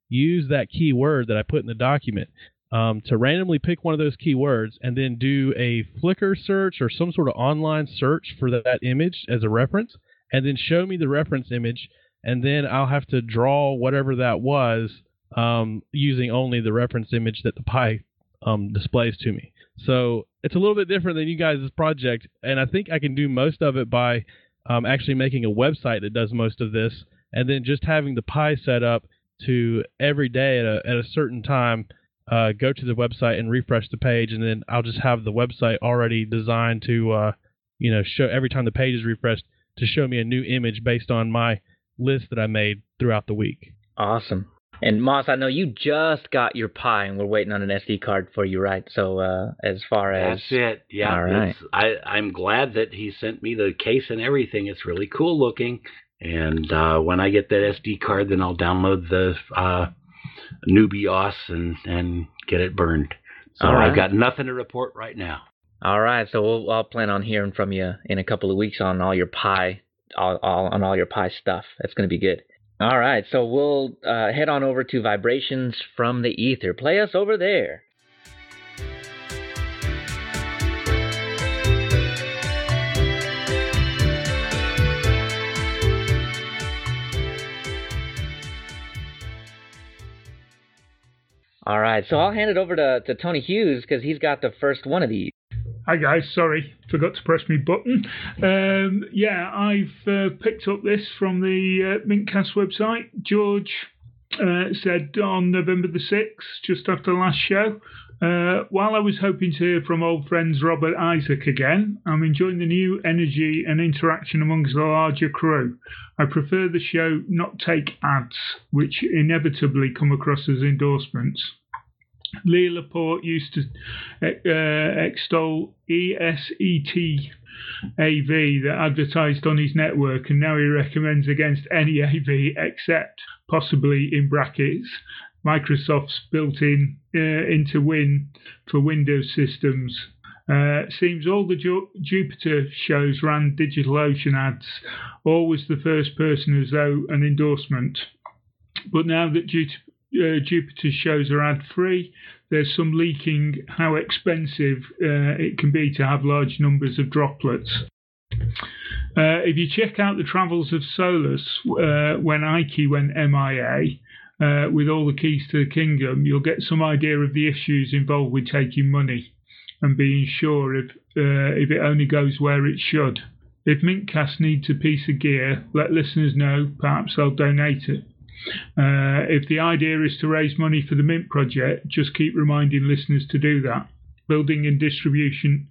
use that keyword that I put in the document to randomly pick one of those keywords and then do a Flickr search or some sort of online search for that image as a reference, and then show me the reference image, and then I'll have to draw whatever that was using only the reference image that the Pi displays to me. So it's a little bit different than you guys' project, and I think I can do most of it by actually making a website that does most of this, and then just having the Pi set up to every day at a certain time go to the website and refresh the page, and then I'll just have the website already designed to show every time the page is refreshed to show me a new image based on my list that I made throughout the week. Awesome. And Moss, I know you just got your Pi, and we're waiting on an SD card for you, right? So as far as that's it, yeah. All right. I'm glad that he sent me the case and everything. It's really cool looking. And when I get that SD card, then I'll download the NewBIOS and get it burned. So All right. I've got nothing to report right now. All right, so I'll plan on hearing from you in a couple of weeks on all your Pi, on all your Pi stuff. That's going to be good. All right, so we'll head on over to Vibrations from the Ether. Play us over there. All right, so I'll hand it over to Tony Hughes because he's got the first one of these. Hi guys, sorry, forgot to press my button. I've picked up this from the Mintcast website. George said on November the 6th, just after the last show, while I was hoping to hear from old friends Rob and Isaac again, I'm enjoying the new energy and interaction amongst the larger crew. I prefer the show not take ads, which inevitably come across as endorsements. Leo Laporte used to extol ESET AV that advertised on his network, and now he recommends against any AV except, possibly in brackets, Microsoft's built-in into Win for Windows systems. Seems all the Jupiter shows ran DigitalOcean ads, always the first person as though an endorsement. But now that Jupiter shows are ad-free, there's some leaking how expensive it can be to have large numbers of droplets. If you check out the travels of Solus when Ike went MIA, with all the keys to the kingdom, you'll get some idea of the issues involved with taking money and being sure if it only goes where it should. If Mintcast needs a piece of gear, let listeners know, perhaps they'll donate it. If the idea is to raise money for the Mint project, just keep reminding listeners to do that. Building and distributing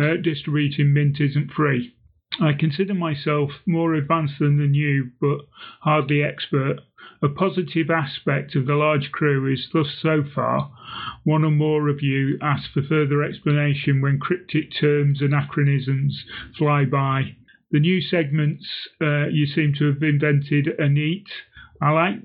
Mint isn't free. I consider myself more advanced than you, but hardly expert. A positive aspect of the large crew is thus so far, one or more of you ask for further explanation when cryptic terms and anachronisms fly by. The new segments you seem to have invented are neat. I like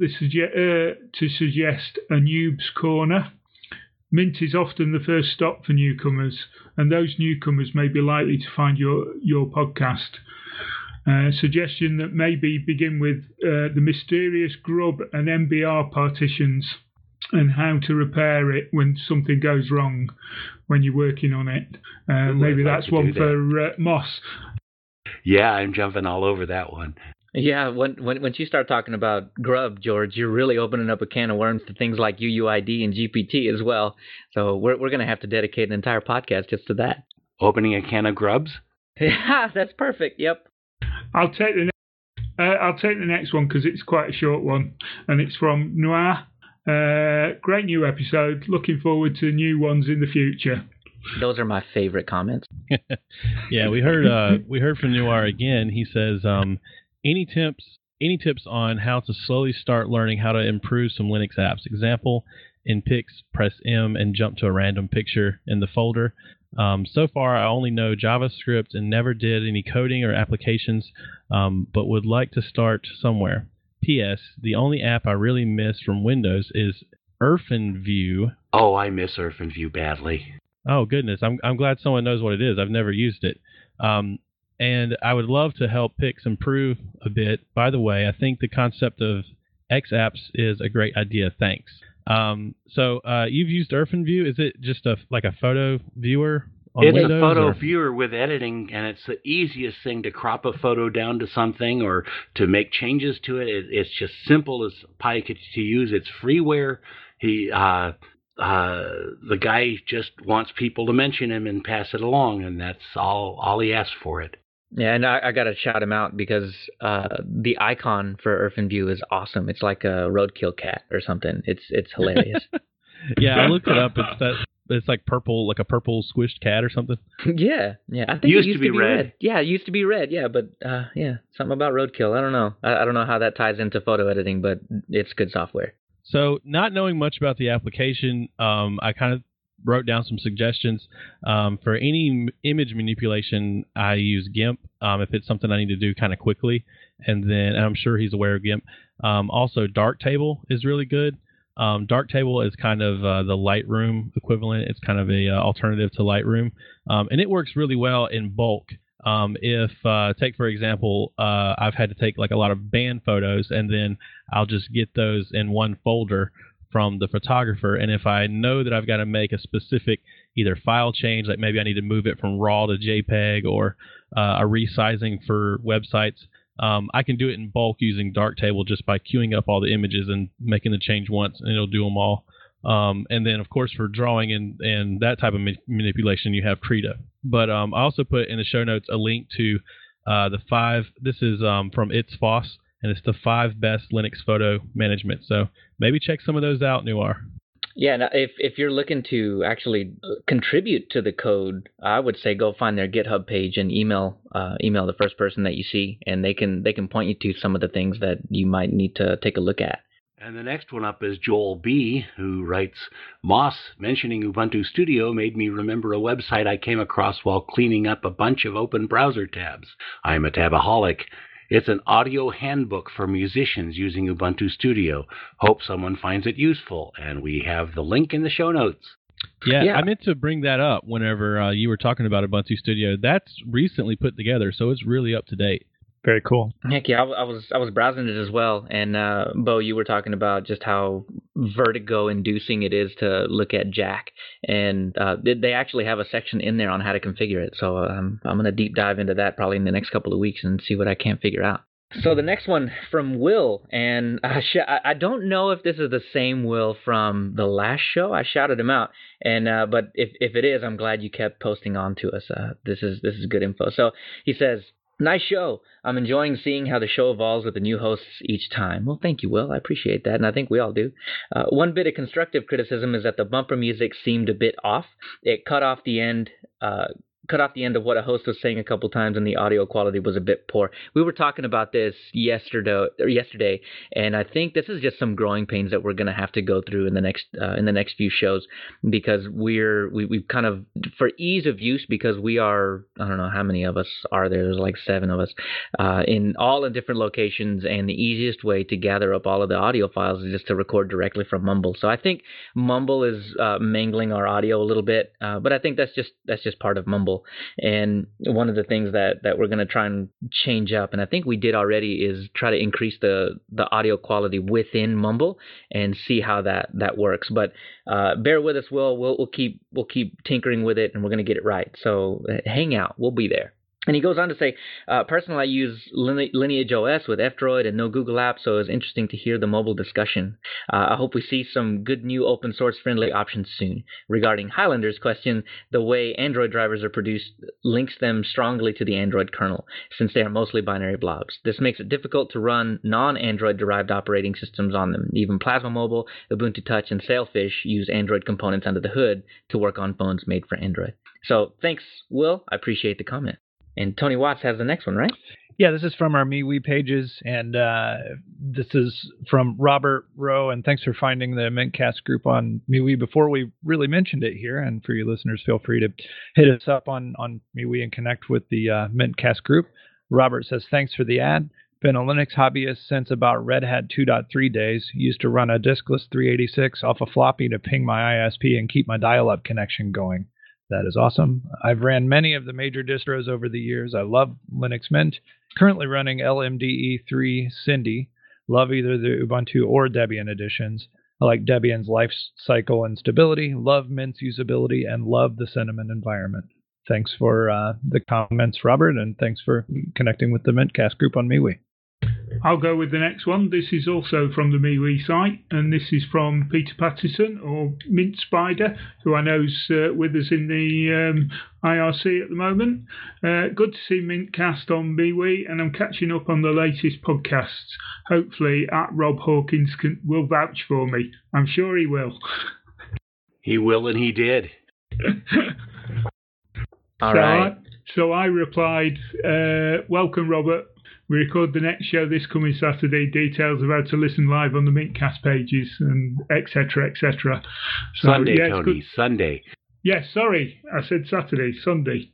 to suggest a noob's corner. Mint is often the first stop for newcomers, and those newcomers may be likely to find your podcast. Suggestion that maybe begin with the mysterious grub and MBR partitions and how to repair it when something goes wrong when you're working on it. Maybe that's one for Moss. Yeah, I'm jumping all over that one. Yeah, when you start talking about Grub, George, you're really opening up a can of worms to things like UUID and GPT as well. So we're going to have to dedicate an entire podcast just to that. Opening a can of grubs? Yeah, that's perfect. Yep. I'll take the next one because it's quite a short one, and it's from Noir. Great new episode. Looking forward to new ones in the future. Those are my favorite comments. Yeah, we heard from Noir again. He says, any tips on how to slowly start learning how to improve some Linux apps? Example, in Pix, press M and jump to a random picture in the folder. So far, I only know JavaScript and never did any coding or applications, but would like to start somewhere. P.S. The only app I really miss from Windows is IrfanView. Oh, I miss IrfanView badly. Oh, goodness. I'm glad someone knows what it is. I've never used it. And I would love to help Pix improve a bit. By the way, I think the concept of X-Apps is a great idea. Thanks. So you've used OrphanView. Is it just a photo viewer on It's Windows? a photo or? viewer with editing, and it's the easiest thing to crop a photo down to something or to make changes to it. It's just simple as pie to use. It's freeware. The guy just wants people to mention him and pass it along, and that's all he asks for it. Yeah, and I got to shout him out because the icon for OrphanView is awesome. It's like a roadkill cat or something. It's hilarious. Yeah, I looked it up. It's like purple, like a purple squished cat or something. Yeah. I think it used to be red. Yeah, it used to be red. Yeah, but something about roadkill. I don't know. I don't know how that ties into photo editing, but it's good software. So, not knowing much about the application, I kind of wrote down some suggestions. For any image manipulation, I use GIMP if it's something I need to do kind of quickly, and I'm sure he's aware of GIMP. Also, Darktable is really good. Darktable is kind of the Lightroom equivalent. It's kind of a alternative to Lightroom, and it works really well in bulk. If take for example, I've had to take like a lot of band photos, and then I'll just get those in one folder from the photographer. And if I know that I've got to make a specific either file change, like maybe I need to move it from RAW to JPEG, or a resizing for websites, I can do it in bulk using Darktable just by queuing up all the images and making the change once, and it'll do them all. And then, of course, for drawing and that type of manipulation, you have Krita. But I also put in the show notes a link to the 5. This is from It's Foss, and it's the 5 best Linux photo management. So maybe check some of those out, Nuar. Yeah, now if you're looking to actually contribute to the code, I would say go find their GitHub page and email the first person that you see, and they can point you to some of the things that you might need to take a look at. And the next one up is Joel B., who writes, Moss mentioning Ubuntu Studio made me remember a website I came across while cleaning up a bunch of open browser tabs. I'm a tabaholic. It's an audio handbook for musicians using Ubuntu Studio. Hope someone finds it useful, and we have the link in the show notes. Yeah, I meant to bring that up whenever you were talking about Ubuntu Studio. That's recently put together, so it's really up to date. Very cool. Heck yeah, I was browsing it as well, and Bo, you were talking about just how vertigo-inducing it is to look at Jack, and they actually have a section in there on how to configure it. So I'm going to deep dive into that probably in the next couple of weeks and see what I can't figure out. So the next one from Will, and I don't know if this is the same Will from the last show. I shouted him out, and but if it is, I'm glad you kept posting on to us. This is good info. So he says, nice show. I'm enjoying seeing how the show evolves with the new hosts each time. Well, thank you, Will. I appreciate that, and I think we all do. One bit of constructive criticism is that the bumper music seemed a bit off. It cut off the end of what a host was saying a couple times, and the audio quality was a bit poor. We were talking about this yesterday, and I think this is just some growing pains that we're going to have to go through in the next few shows, because we've kind of, for ease of use, because we are, I don't know how many of us are there. There's like 7 of us in different locations, and the easiest way to gather up all of the audio files is just to record directly from Mumble. So I think Mumble is mangling our audio a little bit, but I think that's just part of Mumble. And one of the things that we're going to try and change up, and I think we did already, is try to increase the audio quality within Mumble and see how that works. But bear with us, we'll keep tinkering with it, and we're going to get it right. So hang out, we'll be there. And he goes on to say, personally, I use Lineage OS with F-Droid and no Google Apps, so it's interesting to hear the mobile discussion. I hope we see some good new open source friendly options soon. Regarding Highlander's question, the way Android drivers are produced links them strongly to the Android kernel, since they are mostly binary blobs. This makes it difficult to run non-Android derived operating systems on them. Even Plasma Mobile, Ubuntu Touch, and Sailfish use Android components under the hood to work on phones made for Android. So thanks, Will. I appreciate the comment. And Tony Watts has the next one, right? Yeah, this is from our MeWe pages, and this is from Robert Rowe, and thanks for finding the Mintcast group on MeWe before we really mentioned it here. And for you listeners, feel free to hit us up on MeWe and connect with the Mintcast group. Robert says, thanks for the ad. Been a Linux hobbyist since about Red Hat 2.3 days. Used to run a diskless 386 off a floppy to ping my ISP and keep my dial-up connection going. That is awesome. I've ran many of the major distros over the years. I love Linux Mint. Currently running LMDE3 Cindy. Love either the Ubuntu or Debian editions. I like Debian's life cycle and stability, love Mint's usability, and love the Cinnamon environment. Thanks for the comments, Robert, and thanks for connecting with the Mintcast group on MeWe. I'll go with the next one. This is also from the MeWe site, and this is from Peter Patterson, or Mint Spider, who I know's with us in the IRC at the moment. Good to see Mintcast on MeWe, and I'm catching up on the latest podcasts. Hopefully, Rob Hawkins will vouch for me. I'm sure he will. He will, and he did. All right. So I replied, welcome, Robert. We record the next show this coming Saturday. Details of how to listen live on the Mintcast pages and etc. etc. So, Sunday, Tony. Sunday. Yes, sorry, I said Saturday, Sunday.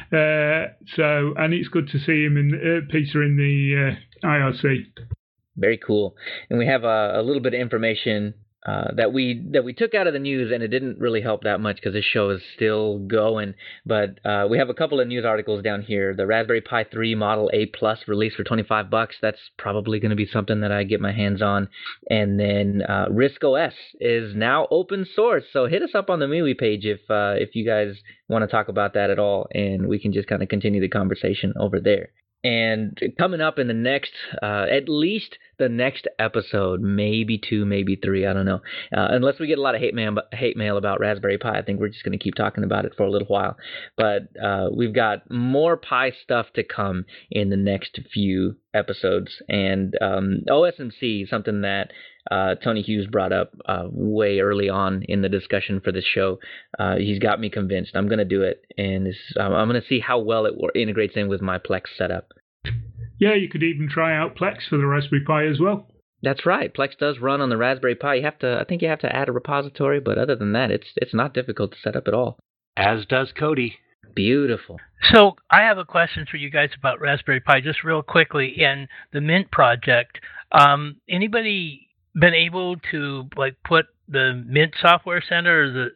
And it's good to see him in Peter in the IRC. Very cool. And we have a little bit of information that we took out of the news, and it didn't really help that much because this show is still going. But we have a couple of news articles down here. The Raspberry Pi 3 Model A Plus released for $25. That's probably going to be something that I get my hands on. And then RISC-OS is now open source. So hit us up on the MeWe page if you guys want to talk about that at all, and we can just kind of continue the conversation over there. And coming up in the next, at least the next episode, maybe 2, maybe 3, I don't know. Unless we get a lot of hate mail about Raspberry Pi, I think we're just going to keep talking about it for a little while. But we've got more Pi stuff to come in the next few episodes. And OSMC, something that Tony Hughes brought up way early on in the discussion for this show. He's got me convinced. I'm going to do it, and I'm going to see how well it integrates in with my Plex setup. Yeah, you could even try out Plex for the Raspberry Pi as well. That's right. Plex does run on the Raspberry Pi. I think you have to add a repository, but other than that, it's not difficult to set up at all. As does Kodi. Beautiful. So I have a question for you guys about Raspberry Pi, just real quickly. In the Mint project, anybody been able to put the Mint Software Center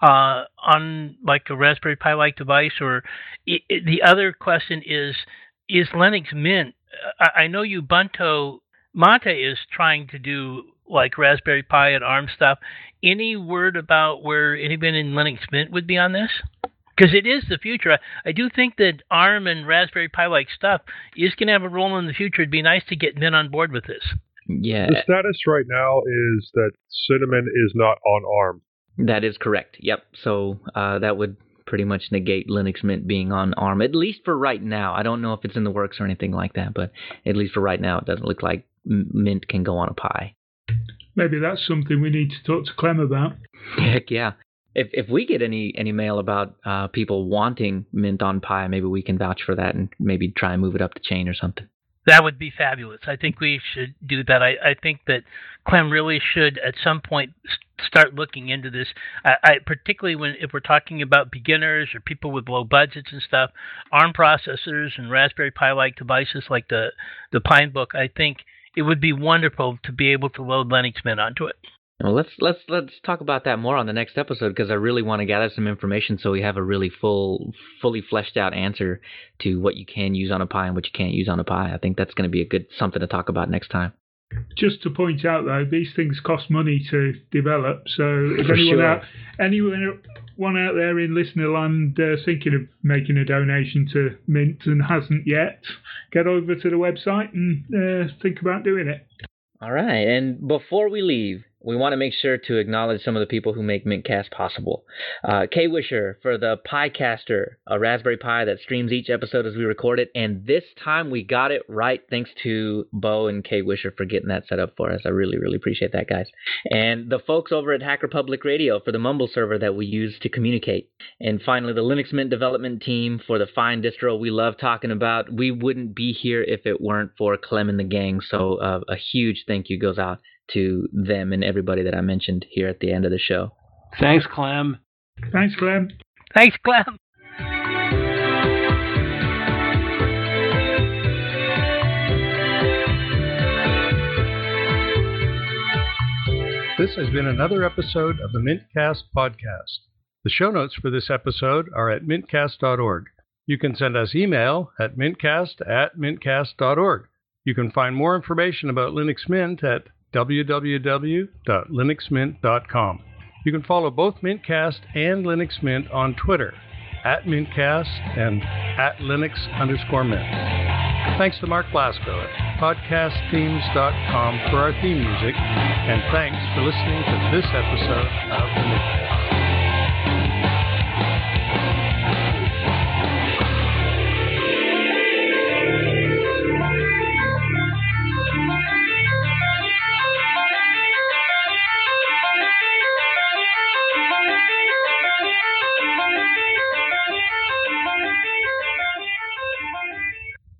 on like a Raspberry Pi like device? Or the other question is Linux Mint? I know Ubuntu Mate is trying to do like Raspberry Pi and ARM stuff. Any word about where anybody in Linux Mint would be on this? Because it is the future. I do think that ARM and Raspberry Pi like stuff is going to have a role in the future. It'd be nice to get Mint on board with this. Yeah. The status right now is that Cinnamon is not on ARM. That is correct. Yep. So that would pretty much negate Linux Mint being on ARM, at least for right now. I don't know if it's in the works or anything like that, but at least for right now, it doesn't look like Mint can go on a Pi. Maybe that's something we need to talk to Clem about. Heck yeah. If we get any mail about people wanting Mint on Pi, maybe we can vouch for that and maybe try and move it up the chain or something. That would be fabulous. I think we should do that. I think that Clem really should at some point start looking into this. Particularly if we're talking about beginners or people with low budgets and stuff, ARM processors and Raspberry Pi-like devices like the Pinebook. I think it would be wonderful to be able to load Linux Mint onto it. Well, let's talk about that more on the next episode, because I really want to gather some information so we have a really fully fleshed out answer to what you can use on a Pi and what you can't use on a Pi. I think that's going to be a good something to talk about next time. Just to point out, though, these things cost money to develop. So if anyone out there in listener land thinking of making a donation to Mint and hasn't yet, get over to the website and think about doing it. All right, and before we leave, we want to make sure to acknowledge some of the people who make Mintcast possible. Kay Wisher for the Picaster, a Raspberry Pi that streams each episode as we record it. And this time we got it right, thanks to Bo and Kay Wisher for getting that set up for us. I really, really appreciate that, guys. And the folks over at Hacker Public Radio for the Mumble server that we use to communicate. And finally, the Linux Mint development team for the fine distro we love talking about. We wouldn't be here if it weren't for Clem and the gang. So a huge thank you goes out to them and everybody that I mentioned here at the end of the show. Thanks, Clem. Thanks, Clem. Thanks, Clem. This has been another episode of the Mintcast podcast. The show notes for this episode are at mintcast.org. You can send us email at mintcast@mintcast.org. You can find more information about Linux Mint at www.linuxmint.com. You can follow both Mintcast and Linux Mint on Twitter, @Mintcast and @Linux_Mint. Thanks to Mark Blasco at podcastthemes.com for our theme music, and thanks for listening to this episode of the Mintcast.